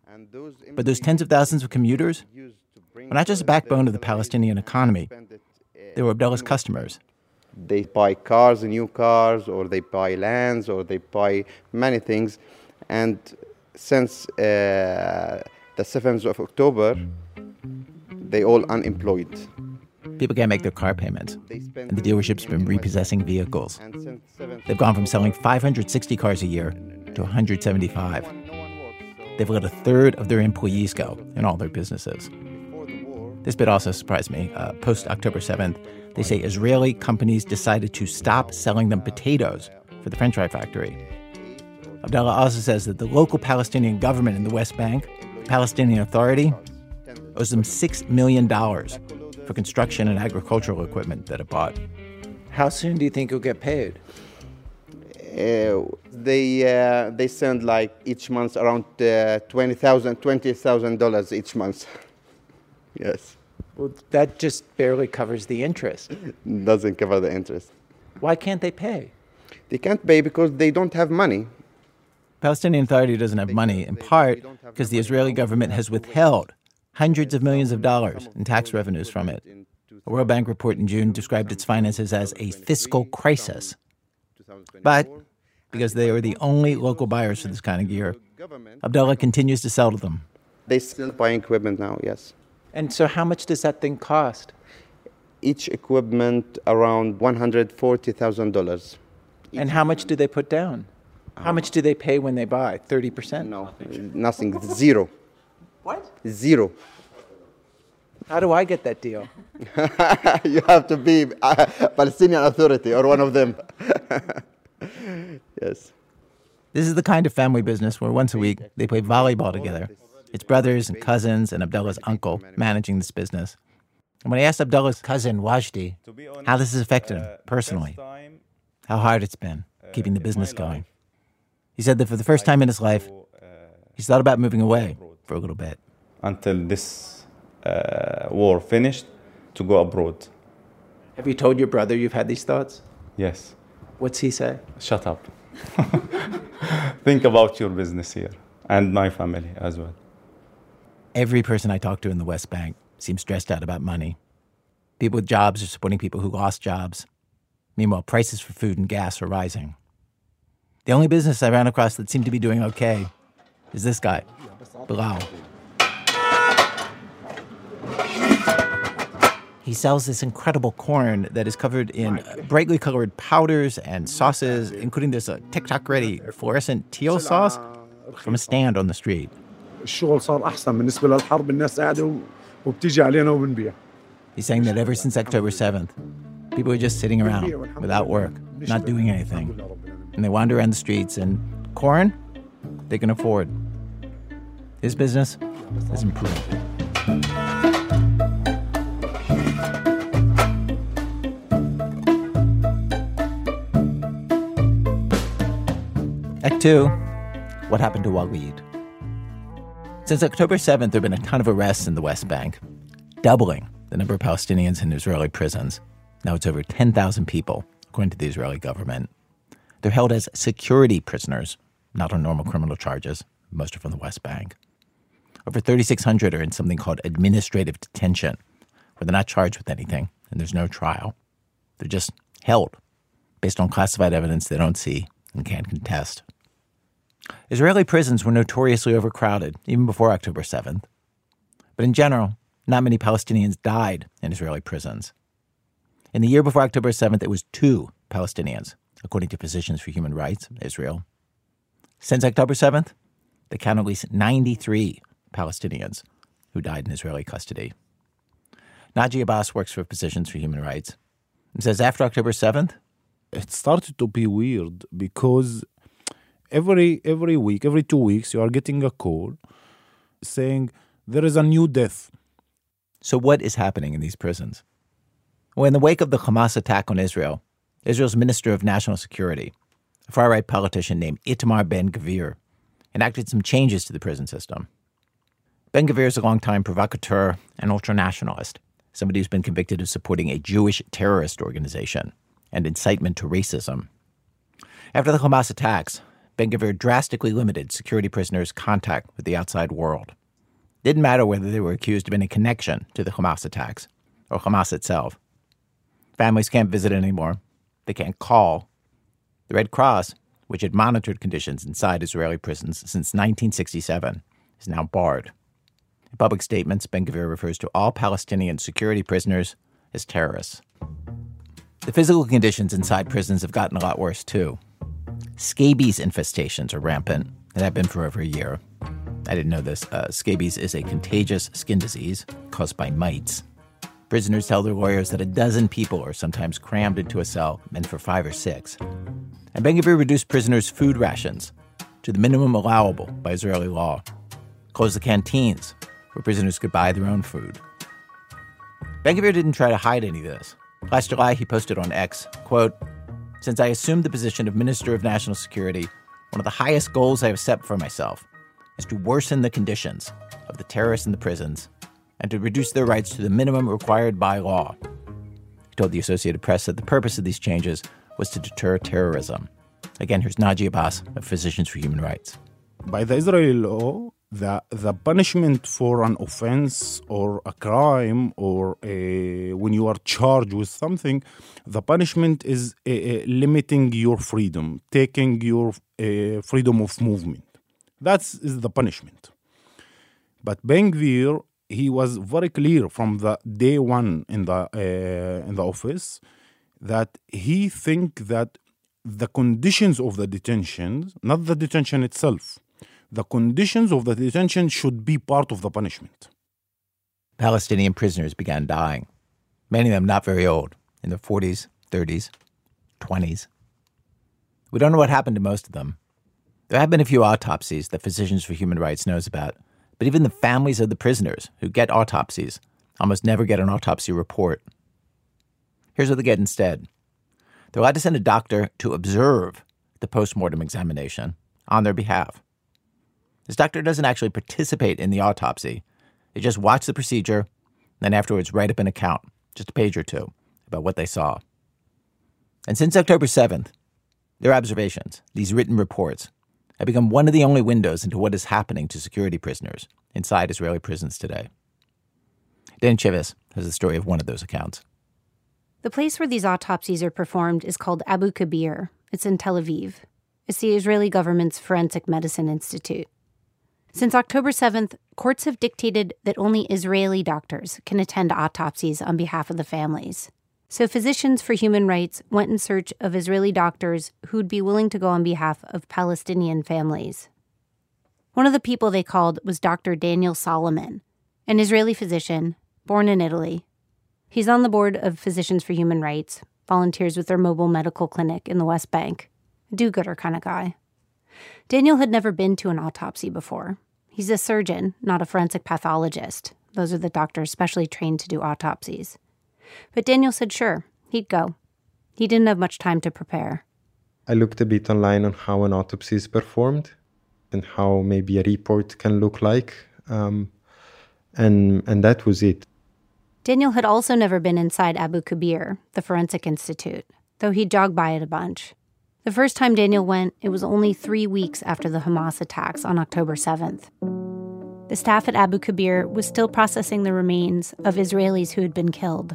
But those tens of thousands of commuters were not just the backbone of the Palestinian economy. They were Abdullah's customers. They buy cars, new cars, or they buy lands, or they buy many things. And since uh, the seventh of October, they all unemployed. People can't make their car payments, and the dealership's been repossessing vehicles. They've gone from selling five hundred sixty cars a year to one hundred seventy-five. They've let a third of their employees go in all their businesses. This bit also surprised me. Uh, Post-October seventh, they say Israeli companies decided to stop selling them potatoes for the French fry factory. Abdullah also says that the local Palestinian government in the West Bank, Palestinian Authority, owes them six million dollars for construction and agricultural equipment that it bought. How soon do you think you'll get paid? Uh, they uh, they send like each month around uh, twenty thousand dollars, twenty thousand dollars each month. Yes. Well, that just barely covers the interest. Doesn't cover the interest. Why can't they pay? They can't pay because they don't have money. Palestinian Authority doesn't have money, in part because the Israeli government has withheld hundreds of millions of dollars in tax revenues from it. A World Bank report in June described its finances as a fiscal crisis. But because they are the only local buyers for this kind of gear, Abdullah continues to sell to them. They still buying equipment now, yes. And so how much does that thing cost? Each equipment around one hundred forty thousand dollars. And how much do they put down? How much do they pay when they buy? thirty percent? No, nothing. Zero. What? Zero. How do I get that deal? You have to be a Palestinian Authority or one of them. Yes. This is the kind of family business where once a week they play volleyball together. It's brothers and cousins and Abdullah's uncle managing this business. And when I asked Abdullah's cousin, Wajdi, how this has affected him personally, how hard it's been keeping the business going, he said that for the first time in his life, he's thought about moving away for a little bit. Until this uh, war finished, to go abroad. Have you told your brother you've had these thoughts? Yes. What's he say? Shut up. Think about your business here and my family as well. Every person I talk to in the West Bank seems stressed out about money. People with jobs are supporting people who lost jobs. Meanwhile, prices for food and gas are rising. The only business I ran across that seemed to be doing okay is this guy, Bilal. He sells this incredible corn that is covered in brightly colored powders and sauces, including this uh, TikTok-ready fluorescent teal sauce from a stand on the street. He's saying that ever since October seventh, people are just sitting around without work, not doing anything. And they wander around the streets, and corn, they can afford. His business has improved. Act two, what happened to Walid? Since October seventh, there have been a ton of arrests in the West Bank, doubling the number of Palestinians in Israeli prisons. Now it's over ten thousand people, according to the Israeli government. They're held as security prisoners, not on normal criminal charges. Most are from the West Bank. Over thirty-six hundred are in something called administrative detention, where they're not charged with anything and there's no trial. They're just held based on classified evidence they don't see and can't contest. Israeli prisons were notoriously overcrowded, even before October seventh. But in general, not many Palestinians died in Israeli prisons. In the year before October seventh, it was two Palestinians, according to Physicians for Human Rights, Israel. Since October seventh, they count at least ninety-three Palestinians who died in Israeli custody. Naji Abbas works for Physicians for Human Rights and says after October seventh, it started to be weird because every every week, every two weeks, you are getting a call saying there is a new death. So what is happening in these prisons? Well, in the wake of the Hamas attack on Israel, Israel's Minister of National Security, a far-right politician named Itamar Ben-Gvir, enacted some changes to the prison system. Ben-Gvir is a longtime provocateur and ultranationalist, somebody who's been convicted of supporting a Jewish terrorist organization and incitement to racism. After the Hamas attacks, Ben-Gvir drastically limited security prisoners' contact with the outside world. It didn't matter whether they were accused of any connection to the Hamas attacks or Hamas itself. Families can't visit anymore. They can't call. The Red Cross, which had monitored conditions inside Israeli prisons since nineteen sixty-seven, is now barred. In public statements, Ben-Gvir refers to all Palestinian security prisoners as terrorists. The physical conditions inside prisons have gotten a lot worse, too. Scabies infestations are rampant and have been for over a year. I didn't know this. Uh, scabies is a contagious skin disease caused by mites. Prisoners tell their lawyers that a dozen people are sometimes crammed into a cell meant for five or six. And Ben-Gvir reduced prisoners' food rations to the minimum allowable by Israeli law, closed the canteens where prisoners could buy their own food. Ben-Gvir didn't try to hide any of this. Last July, he posted on X, quote, "Since I assumed the position of Minister of National Security, one of the highest goals I have set for myself is to worsen the conditions of the terrorists in the prisons and to reduce their rights to the minimum required by law." He told the Associated Press that the purpose of these changes was to deter terrorism. Again, here's Naji Abbas of Physicians for Human Rights. By the Israeli law, the, the punishment for an offense or a crime or a, when you are charged with something, the punishment is uh, uh, limiting your freedom, taking your uh, freedom of movement. That is the punishment. But Ben-Gvir, he was very clear from the day one in the uh, in the office that he think that the conditions of the detention, not the detention itself, the conditions of the detention should be part of the punishment. Palestinian prisoners began dying, many of them not very old, in their forties, thirties, twenties. We don't know what happened to most of them. There have been a few autopsies that Physicians for Human Rights knows about, but even the families of the prisoners who get autopsies almost never get an autopsy report. Here's what they get instead. They're allowed to send a doctor to observe the postmortem examination on their behalf. This doctor doesn't actually participate in the autopsy. They just watch the procedure, and then afterwards write up an account, just a page or two, about what they saw. And since October seventh, their observations, these written reports, have become one of the only windows into what is happening to security prisoners inside Israeli prisons today. Dan Chivvis has the story of one of those accounts. The place where these autopsies are performed is called Abu Kabir. It's in Tel Aviv. It's the Israeli government's Forensic Medicine Institute. Since October seventh, courts have dictated that only Israeli doctors can attend autopsies on behalf of the families. So Physicians for Human Rights went in search of Israeli doctors who'd be willing to go on behalf of Palestinian families. One of the people they called was Doctor Daniel Solomon, an Israeli physician born in Italy. He's on the board of Physicians for Human Rights, volunteers with their mobile medical clinic in the West Bank. A do-gooder kind of guy. Daniel had never been to an autopsy before. He's a surgeon, not a forensic pathologist. Those are the doctors specially trained to do autopsies. But Daniel said sure, he'd go. He didn't have much time to prepare. I looked a bit online on how an autopsy is performed and how maybe a report can look like. Um, and and that was it. Daniel had also never been inside Abu Kabir, the Forensic Institute, though he'd jogged by it a bunch. The first time Daniel went, it was only three weeks after the Hamas attacks on October seventh. The staff at Abu Kabir was still processing the remains of Israelis who had been killed.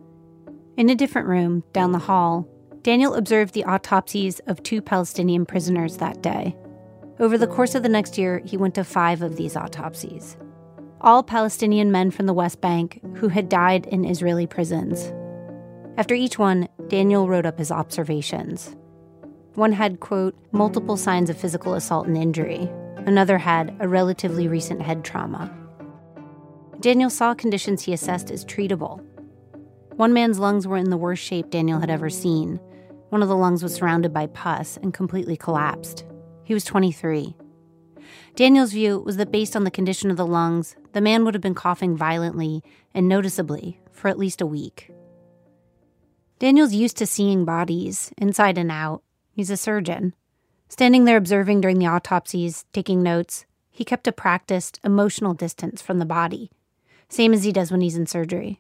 In a different room, down the hall, Daniel observed the autopsies of two Palestinian prisoners that day. Over the course of the next year, he went to five of these autopsies. All Palestinian men from the West Bank who had died in Israeli prisons. After each one, Daniel wrote up his observations. One had, quote, multiple signs of physical assault and injury. Another had a relatively recent head trauma. Daniel saw conditions he assessed as treatable. One man's lungs were in the worst shape Daniel had ever seen. One of the lungs was surrounded by pus and completely collapsed. He was twenty-three. Daniel's view was that based on the condition of the lungs, the man would have been coughing violently and noticeably for at least a week. Daniel's used to seeing bodies, inside and out. He's a surgeon. Standing there observing during the autopsies, taking notes, he kept a practiced, emotional distance from the body, same as he does when he's in surgery.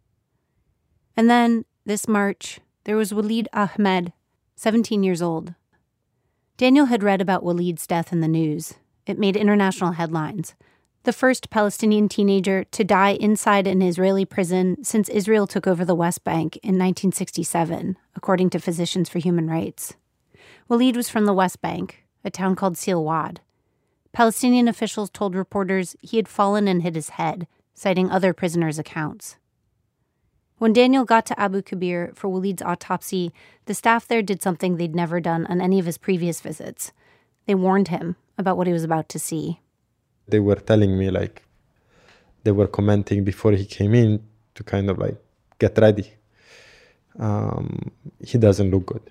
And then, this March, there was Walid Ahmed, seventeen years old. Daniel had read about Walid's death in the news. It made international headlines. The first Palestinian teenager to die inside an Israeli prison since Israel took over the West Bank in nineteen sixty-seven, according to Physicians for Human Rights. Walid was from the West Bank, a town called Silwad. Palestinian officials told reporters he had fallen and hit his head, citing other prisoners' accounts. When Daniel got to Abu Kabir for Walid's autopsy, the staff there did something they'd never done on any of his previous visits. They warned him about what he was about to see. They were telling me, like, they were commenting before he came in to kind of like, get ready. Um, he doesn't look good.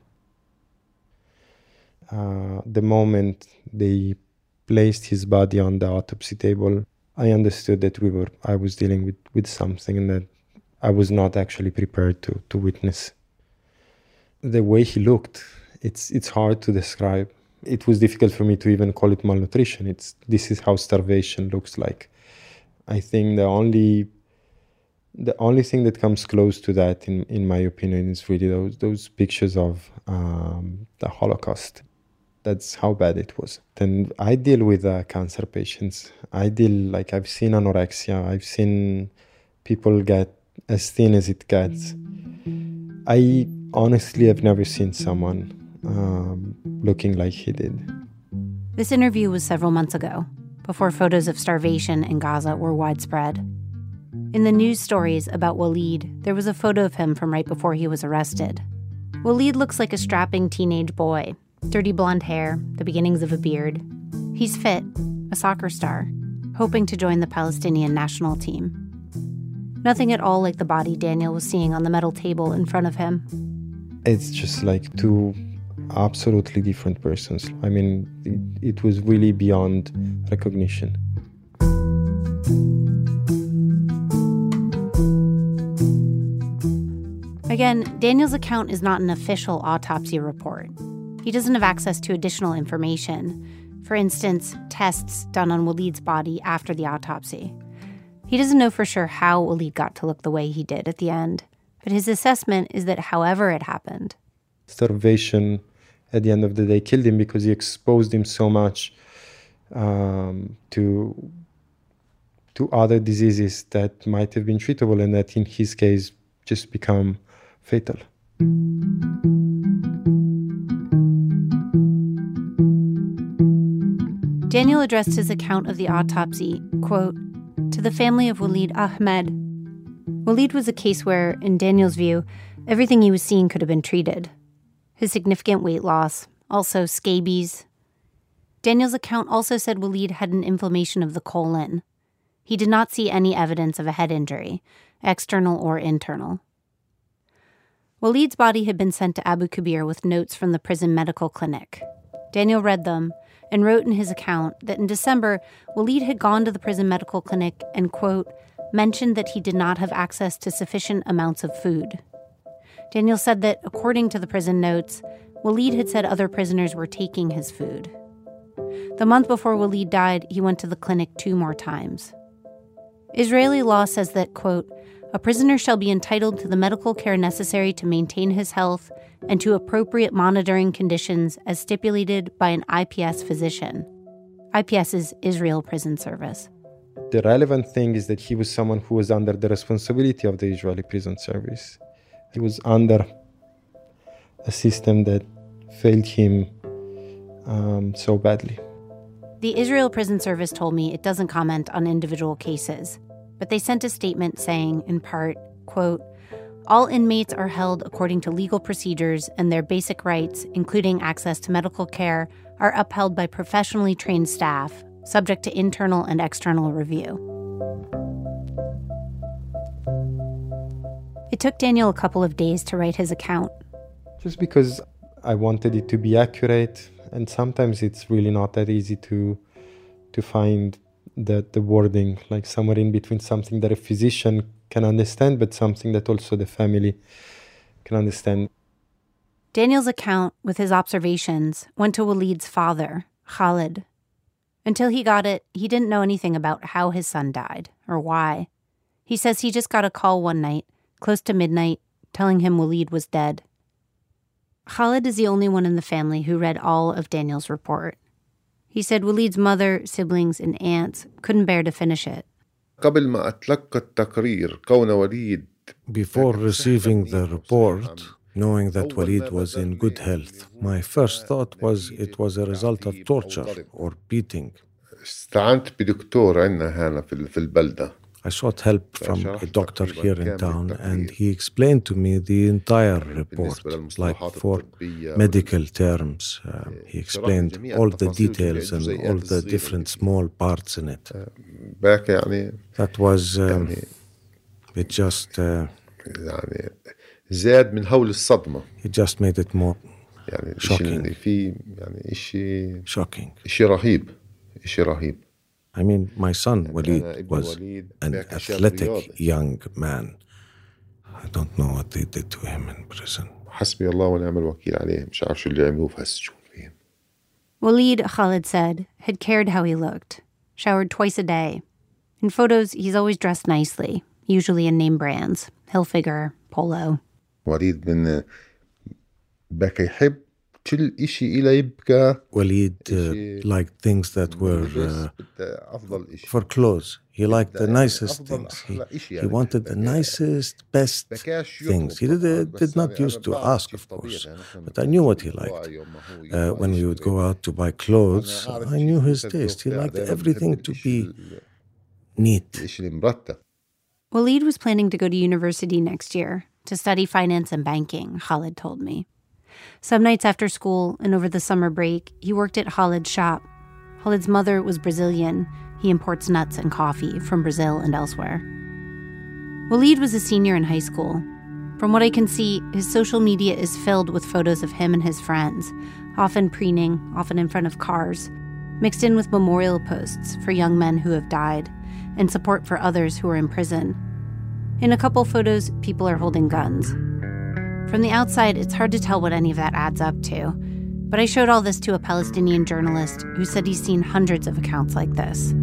Uh, the moment they placed his body on the autopsy table, I understood that we were, I was dealing with, with something and that I was not actually prepared to, to witness. The way he looked, it's it's hard to describe. It was difficult for me to even call it malnutrition. It's this is how starvation looks like. I think the only the only thing that comes close to that, in, in my opinion, is really those those pictures of um, the Holocaust. That's how bad it was. And I deal with uh, cancer patients. I deal, like, I've seen anorexia. I've seen people get as thin as it gets. I honestly have never seen someone um, looking like he did. This interview was several months ago, before photos of starvation in Gaza were widespread. In the news stories about Walid, there was a photo of him from right before he was arrested. Walid looks like a strapping teenage boy, dirty blonde hair, the beginnings of a beard. He's fit, a soccer star, hoping to join the Palestinian national team. Nothing at all like the body Daniel was seeing on the metal table in front of him. It's just like two absolutely different persons. I mean, it, it was really beyond recognition. Again, Daniel's account is not an official autopsy report. He doesn't have access to additional information. For instance, tests done on Walid's body after the autopsy. He doesn't know for sure how Walid got to look the way he did at the end, but his assessment is that however it happened, starvation at the end of the day killed him because he exposed him so much um, to to other diseases that might have been treatable and that in his case just become fatal. Daniel addressed his account of the autopsy, quote, to the family of Walid Ahmed. Walid was a case where, in Daniel's view, everything he was seeing could have been treated. His significant weight loss, also scabies. Daniel's account also said Walid had an inflammation of the colon. He did not see any evidence of a head injury, external or internal. Walid's body had been sent to Abu Kabir with notes from the prison medical clinic. Daniel read them and wrote in his account that in December, Walid had gone to the prison medical clinic and, quote, mentioned that he did not have access to sufficient amounts of food. Daniel said that, according to the prison notes, Walid had said other prisoners were taking his food. The month before Walid died, he went to the clinic two more times. Israeli law says that, quote, a prisoner shall be entitled to the medical care necessary to maintain his health and to appropriate monitoring conditions as stipulated by an I P S physician. I P S is Israel Prison Service. The relevant thing is that he was someone who was under the responsibility of the Israeli Prison Service. He was under a system that failed him um, so badly. The Israel Prison Service told me it doesn't comment on individual cases, but they sent a statement saying, in part, quote, all inmates are held according to legal procedures and their basic rights, including access to medical care, are upheld by professionally trained staff, subject to internal and external review. It took Daniel a couple of days to write his account. Just because I wanted it to be accurate, and sometimes it's really not that easy to to find the, the wording, like somewhere in between something that a physician can understand, but something that also the family can understand. Daniel's account, with his observations, went to Walid's father, Khalid. Until he got it, he didn't know anything about how his son died, or why. He says he just got a call one night, close to midnight, telling him Walid was dead. Khalid is the only one in the family who read all of Daniel's report. He said Walid's mother, siblings, and aunts couldn't bear to finish it. Before receiving the report, knowing that Walid was in good health, my first thought was it was a result of torture or beating. I sought help from a doctor here in town, and he explained to me the entire report, like for medical terms. Uh, he explained all the details and all the different small parts in it. That was, um, it just, uh, it just made it more shocking. Shocking. I mean, my son, Walid, was an athletic young man. I don't know what they did to him in prison. Walid, Khalid said, had cared how he looked, showered twice a day. In photos, he's always dressed nicely, usually in name brands, Hilfiger, Polo. Walid uh, liked things that were uh, for clothes. He liked the nicest things. He, he wanted the nicest, best things. He did, uh, did not used to ask, of course, but I knew what he liked. Uh, when we would go out to buy clothes, I knew his taste. He liked everything to be neat. Walid was planning to go to university next year to study finance and banking, Khalid told me. Some nights after school and over the summer break, he worked at Khalid's shop. Khalid's mother was Brazilian. He imports nuts and coffee from Brazil and elsewhere. Walid was a senior in high school. From what I can see, his social media is filled with photos of him and his friends, often preening, often in front of cars, mixed in with memorial posts for young men who have died and support for others who are in prison. In a couple photos, people are holding guns. From the outside, it's hard to tell what any of that adds up to, but I showed all this to a Palestinian journalist who said he's seen hundreds of accounts like this.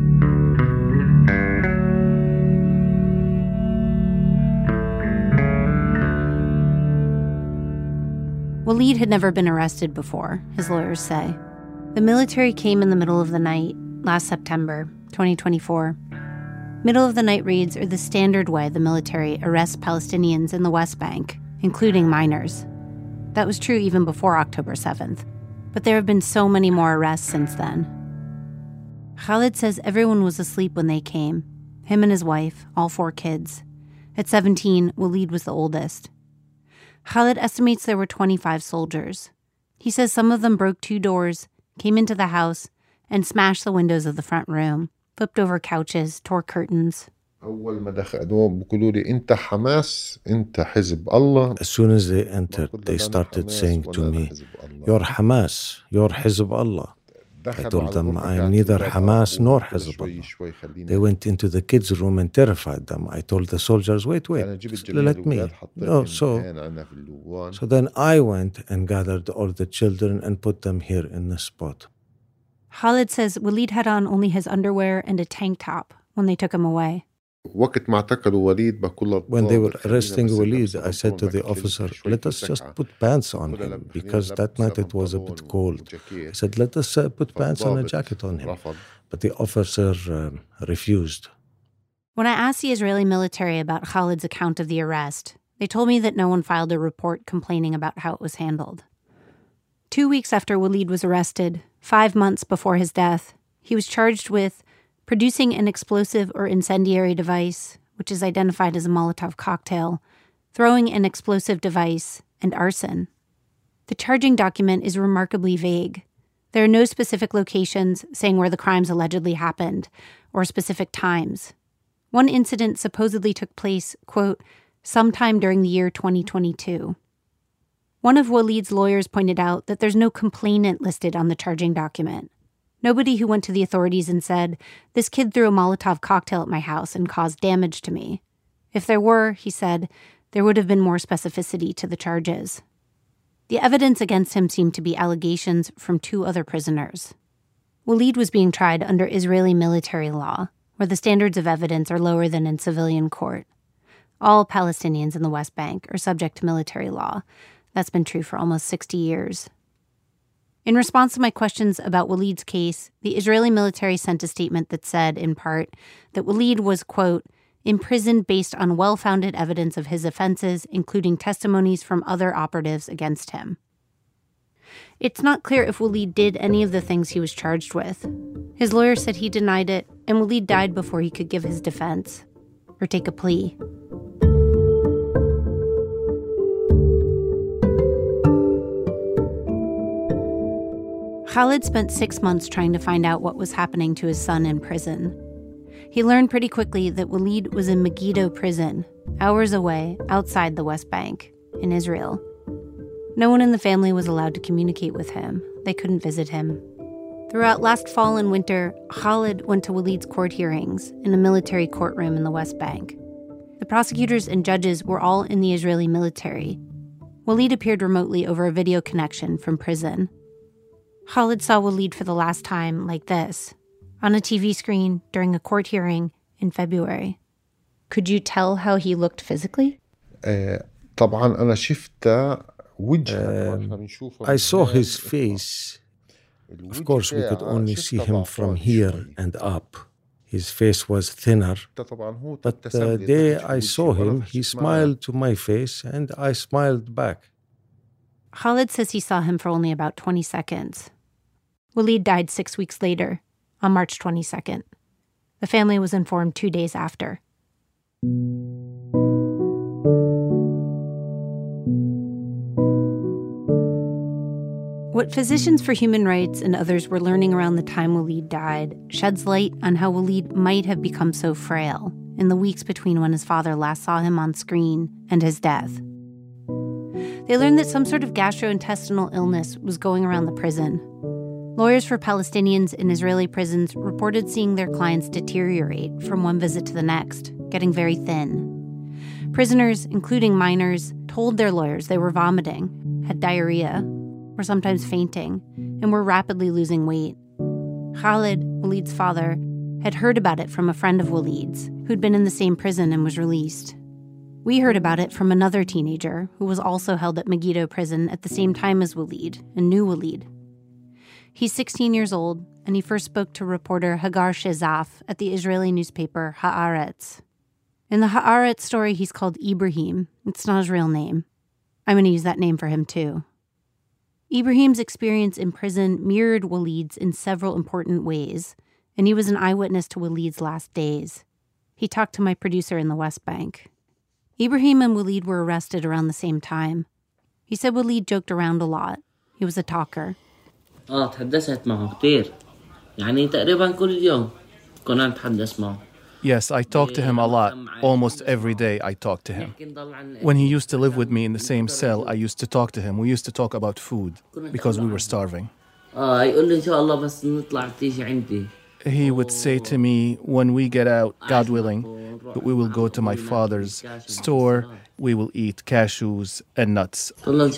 Walid had never been arrested before, his lawyers say. The military came in the middle of the night, last September, twenty twenty-four. Middle of the night raids are the standard way the military arrests Palestinians in the West Bank, including minors. That was true even before October seventh, but there have been so many more arrests since then. Khalid says everyone was asleep when they came, him and his wife, all four kids. At seventeen, Walid was the oldest. Khalid estimates there were twenty-five soldiers. He says some of them broke two doors, came into the house, and smashed the windows of the front room, flipped over couches, tore curtains. As soon as they entered, they started saying to me, "You're Hamas, you're Hizb Allah." I told them, I am neither Hamas nor Hezbollah. They went into the kids' room and terrified them. I told the soldiers, wait, wait, just let me. No, so, so then I went and gathered all the children and put them here in the spot. Khalid says Walid had on only his underwear and a tank top when they took him away. When they were arresting Walid, I said to the officer, let us just put pants on him, because that night it was a bit cold. I said, let us uh, put pants and a jacket on him. But the officer uh, refused. When I asked the Israeli military about Khalid's account of the arrest, they told me that no one filed a report complaining about how it was handled. Two weeks after Walid was arrested, five months before his death, he was charged with producing an explosive or incendiary device, which is identified as a Molotov cocktail, throwing an explosive device, and arson. The charging document is remarkably vague. There are no specific locations saying where the crimes allegedly happened, or specific times. One incident supposedly took place, quote, sometime during the year twenty twenty-two. One of Walid's lawyers pointed out that there's no complainant listed on the charging document. Nobody who went to the authorities and said, this kid threw a Molotov cocktail at my house and caused damage to me. If there were, he said, there would have been more specificity to the charges. The evidence against him seemed to be allegations from two other prisoners. Walid was being tried under Israeli military law, where the standards of evidence are lower than in civilian court. All Palestinians in the West Bank are subject to military law. That's been true for almost sixty years. In response to my questions about Walid's case, the Israeli military sent a statement that said, in part, that Walid was, quote, imprisoned based on well-founded evidence of his offenses, including testimonies from other operatives against him. It's not clear if Walid did any of the things he was charged with. His lawyer said he denied it, and Walid died before he could give his defense or take a plea. Khalid spent six months trying to find out what was happening to his son in prison. He learned pretty quickly that Walid was in Megiddo prison, hours away, outside the West Bank, in Israel. No one in the family was allowed to communicate with him. They couldn't visit him. Throughout last fall and winter, Khalid went to Walid's court hearings in a military courtroom in the West Bank. The prosecutors and judges were all in the Israeli military. Walid appeared remotely over a video connection from prison. Khalid saw Walid for the last time like this, on a T V screen during a court hearing in February. Could you tell how he looked physically? Um, I saw his face. Of course, we could only see him from here and up. His face was thinner. But the day I saw him, he smiled to my face and I smiled back. Khalid says he saw him for only about twenty seconds. Walid died six weeks later, on March twenty-second. The family was informed two days after. What Physicians for Human Rights and others were learning around the time Walid died sheds light on how Walid might have become so frail in the weeks between when his father last saw him on screen and his death. They learned that some sort of gastrointestinal illness was going around the prison. Lawyers for Palestinians in Israeli prisons reported seeing their clients deteriorate from one visit to the next, getting very thin. Prisoners, including minors, told their lawyers they were vomiting, had diarrhea, were sometimes fainting, and were rapidly losing weight. Khalid, Walid's father, had heard about it from a friend of Walid's who'd been in the same prison and was released. We heard about it from another teenager who was also held at Megiddo prison at the same time as Walid and knew Walid. He's sixteen years old, and he first spoke to reporter Hagar Shezaf at the Israeli newspaper Haaretz. In the Haaretz story, he's called Ibrahim. It's not his real name. I'm going to use that name for him, too. Ibrahim's experience in prison mirrored Walid's in several important ways, and he was an eyewitness to Walid's last days. He talked to my producer in the West Bank. Ibrahim and Walid were arrested around the same time. He said Walid joked around a lot. He was a talker. اه تحدثت معه كتير يعني تقريبا كل يوم كنا نتحدث معه. Yes, I talked to him a lot. Almost every day I talked to him. When he used to live with me in the same cell, I used to talk to him. We used to talk about food because we were starving. اه يقول لي إن شاء الله بس نطلع تيجي عندي. He would say to me, when we get out, God willing, we will go to my father's store, we will eat cashews and nuts.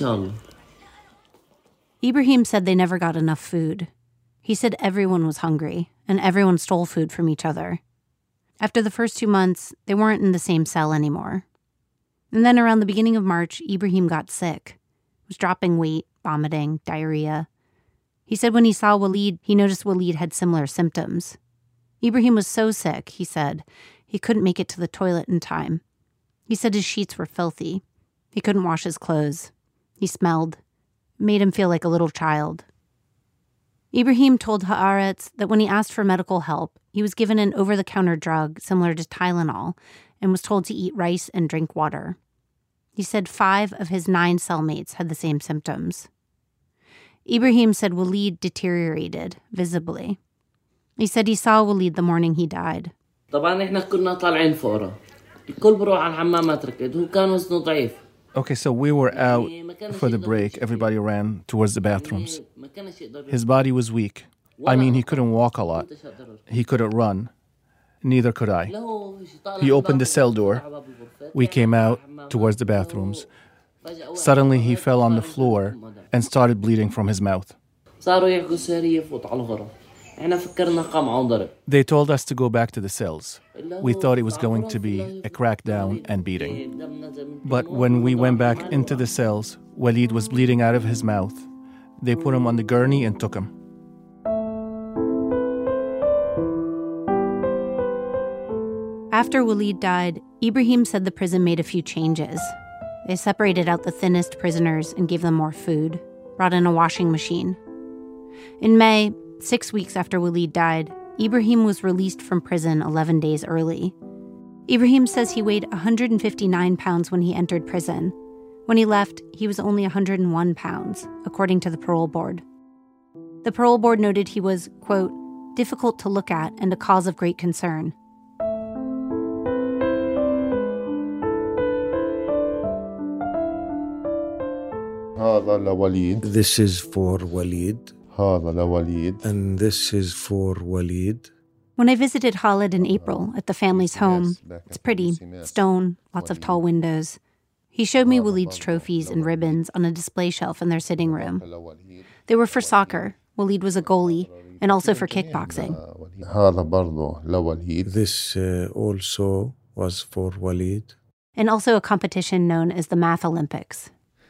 Ibrahim said they never got enough food. He said everyone was hungry, and everyone stole food from each other. After the first two months, they weren't in the same cell anymore. And then around the beginning of March, Ibrahim got sick, was dropping weight, vomiting, diarrhea. He said when he saw Walid, he noticed Walid had similar symptoms. Ibrahim was so sick, he said, he couldn't make it to the toilet in time. He said his sheets were filthy. He couldn't wash his clothes. He smelled. It made him feel like a little child. Ibrahim told Haaretz that when he asked for medical help, he was given an over-the-counter drug similar to Tylenol and was told to eat rice and drink water. He said five of his nine cellmates had the same symptoms. Ibrahim said Walid deteriorated visibly. He said he saw Walid the morning he died. طبعا احنا كنا طالعين فورا. الكل بروح على الحمامات ركض. هو كان وزنه ضعيف. Okay, so we were out for the break. Everybody ran towards the bathrooms. His body was weak. I mean, he couldn't walk a lot. He couldn't run. Neither could I. He opened the cell door. We came out towards the bathrooms. Suddenly, he fell on the floor and started bleeding from his mouth. They told us to go back to the cells. We thought it was going to be a crackdown and beating. But when we went back into the cells, Walid was bleeding out of his mouth. They put him on the gurney and took him. After Walid died, Ibrahim said the prison made a few changes. They separated out the thinnest prisoners and gave them more food, brought in a washing machine. In May, six weeks after Walid died, Ibrahim was released from prison eleven days early. Ibrahim says he weighed one hundred fifty-nine pounds when he entered prison. When he left, he was only one hundred one pounds, according to the parole board. The parole board noted he was, quote, difficult to look at and a cause of great concern. This is for Walid. And this is for Walid. When I visited Khalid in April at the family's home, it's pretty, stone, lots of tall windows. He showed me Walid's trophies and ribbons on a display shelf in their sitting room. They were for soccer. Walid was a goalie, and also for kickboxing. This uh, also was for Walid. And also a competition known as the Math Olympics.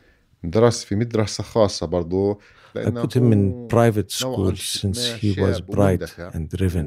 I put him in private school since he was bright and driven.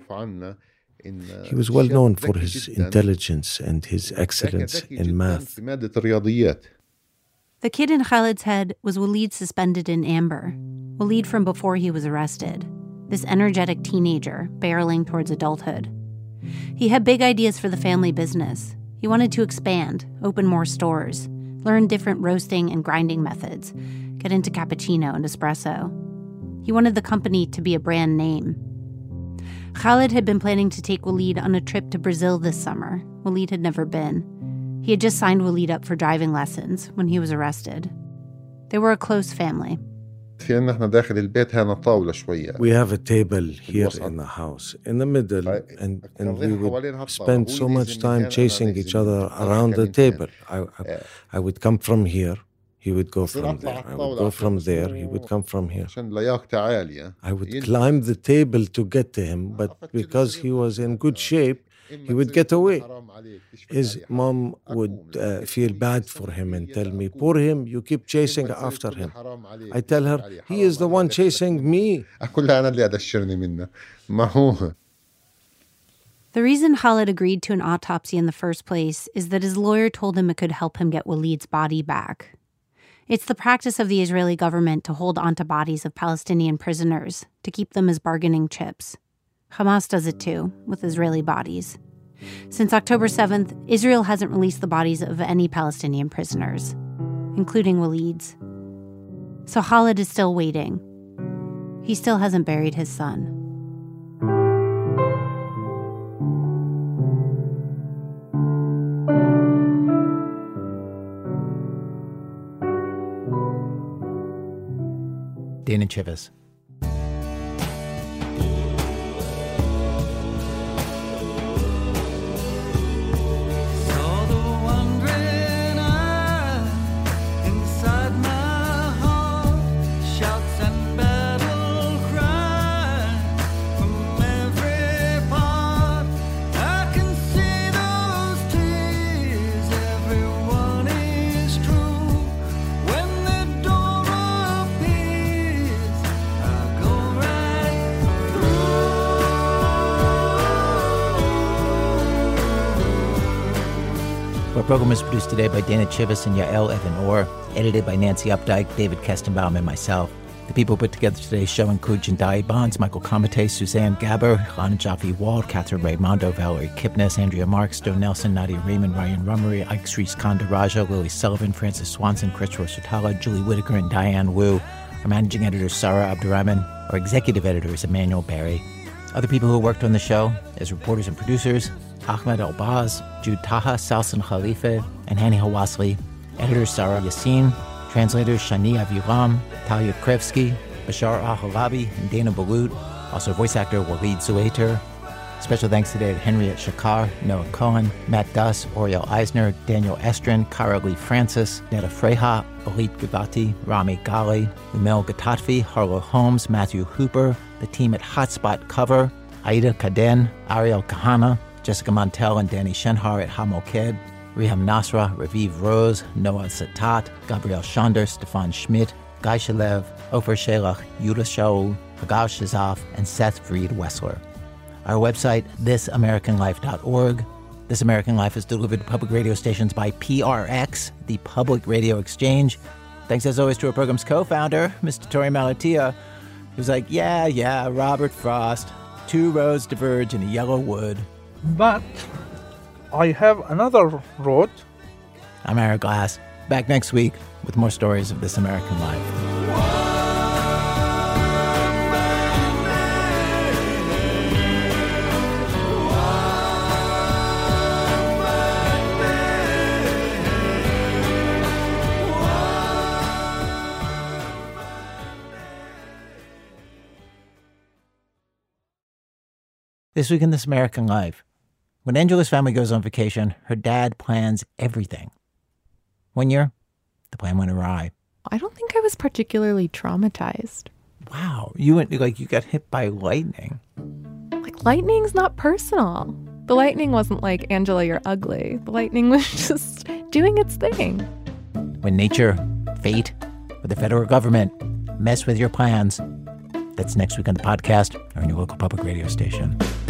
He was well known for his intelligence and his excellence in math. The kid in Khalid's head was Walid suspended in amber, Walid from before he was arrested, this energetic teenager barreling towards adulthood. He had big ideas for the family business. He wanted to expand, open more stores, learn different roasting and grinding methods, get into cappuccino and espresso. He wanted the company to be a brand name. Khalid had been planning to take Walid on a trip to Brazil this summer. Walid had never been. He had just signed Walid up for driving lessons when he was arrested. They were a close family. We have a table here in the house, in the middle, and, and we would spend so much time chasing each other around the table. I, I, I would come from here, he would go from there. I would go from there, he would come from here. I would climb the table to get to him, but because he was in good shape, he would get away. His mom would uh, feel bad for him and tell me, poor him, you keep chasing after him. I tell her, he is the one chasing me. The reason Khalid agreed to an autopsy in the first place is that his lawyer told him it could help him get Walid's body back. It's the practice of the Israeli government to hold onto bodies of Palestinian prisoners, to keep them as bargaining chips. Hamas does it too, with Israeli bodies. Since October seventh, Israel hasn't released the bodies of any Palestinian prisoners, including Walid's. So Khalid is still waiting. He still hasn't buried his son. Dana Chivvis. Our program is produced today by Dana Chivvis and Yael Evan-Or, edited by Nancy Updike, David Kestenbaum, and myself. The people who put together today's show include Jindai Bonds, Michael Comite, Suzanne Gaber, Lana Jaffe Wald, Catherine Raimondo, Valerie Kipnis, Andrea Marks, Joe Nelson, Nadia Raymond, Ryan Rummery, Ike Srees Kandaraja, Lily Sullivan, Francis Swanson, Chris Rosatala, Julie Whitaker, and Diane Wu. Our managing editor is Sarah Abdurrahman. Our executive editor is Emmanuel Barry. Other people who worked on the show as reporters and producers: Ahmed Elbaz, Jude Taha, Salsan Khalife, and Hani Hawasli. Editor Sarah Yassin. Translators Shani Aviram, Talia Krevsky, Bashar Al-Halabi, and Dana Balut. Also voice actor Walid Zuaiter. Special thanks today to Henriette Shakar, Noah Cohen, Matt Duss, Oriel Eisner, Daniel Estrin, Kara Lee Francis, Netta Freha, Olit Givati, Rami Gali, Umel Gatatfi, Harlow Holmes, Matthew Hooper, the team at Hotspot Cover, Aida Kaden, Ariel Kahana, Jessica Montel and Danny Shenhar at Hamoked, Riham Nasra, Raviv Rose, Noah Satat, Gabriel Schonder, Stefan Schmidt, Guy Shalev, Ofer Shelach, Yuda Shaul, Hagar Shazaf, and Seth Freed Wessler. Our website, this american life dot org. This American Life is delivered to public radio stations by P R X, the Public Radio Exchange. Thanks as always to our program's co-founder, Mister Tori Malatia, who's like, yeah, yeah, Robert Frost, two roads diverge in a yellow wood. But I have another road. I'm Eric Glass. Back next week with more stories of This American Life. This week in This American Life. When Angela's family goes on vacation, her dad plans everything. One year, the plan went awry. I don't think I was particularly traumatized. Wow, you went like you got hit by lightning. Like lightning's not personal. The lightning wasn't like, Angela, you're ugly. The lightning was just doing its thing. When nature, fate, or the federal government mess with your plans, that's next week on the podcast or on your local public radio station.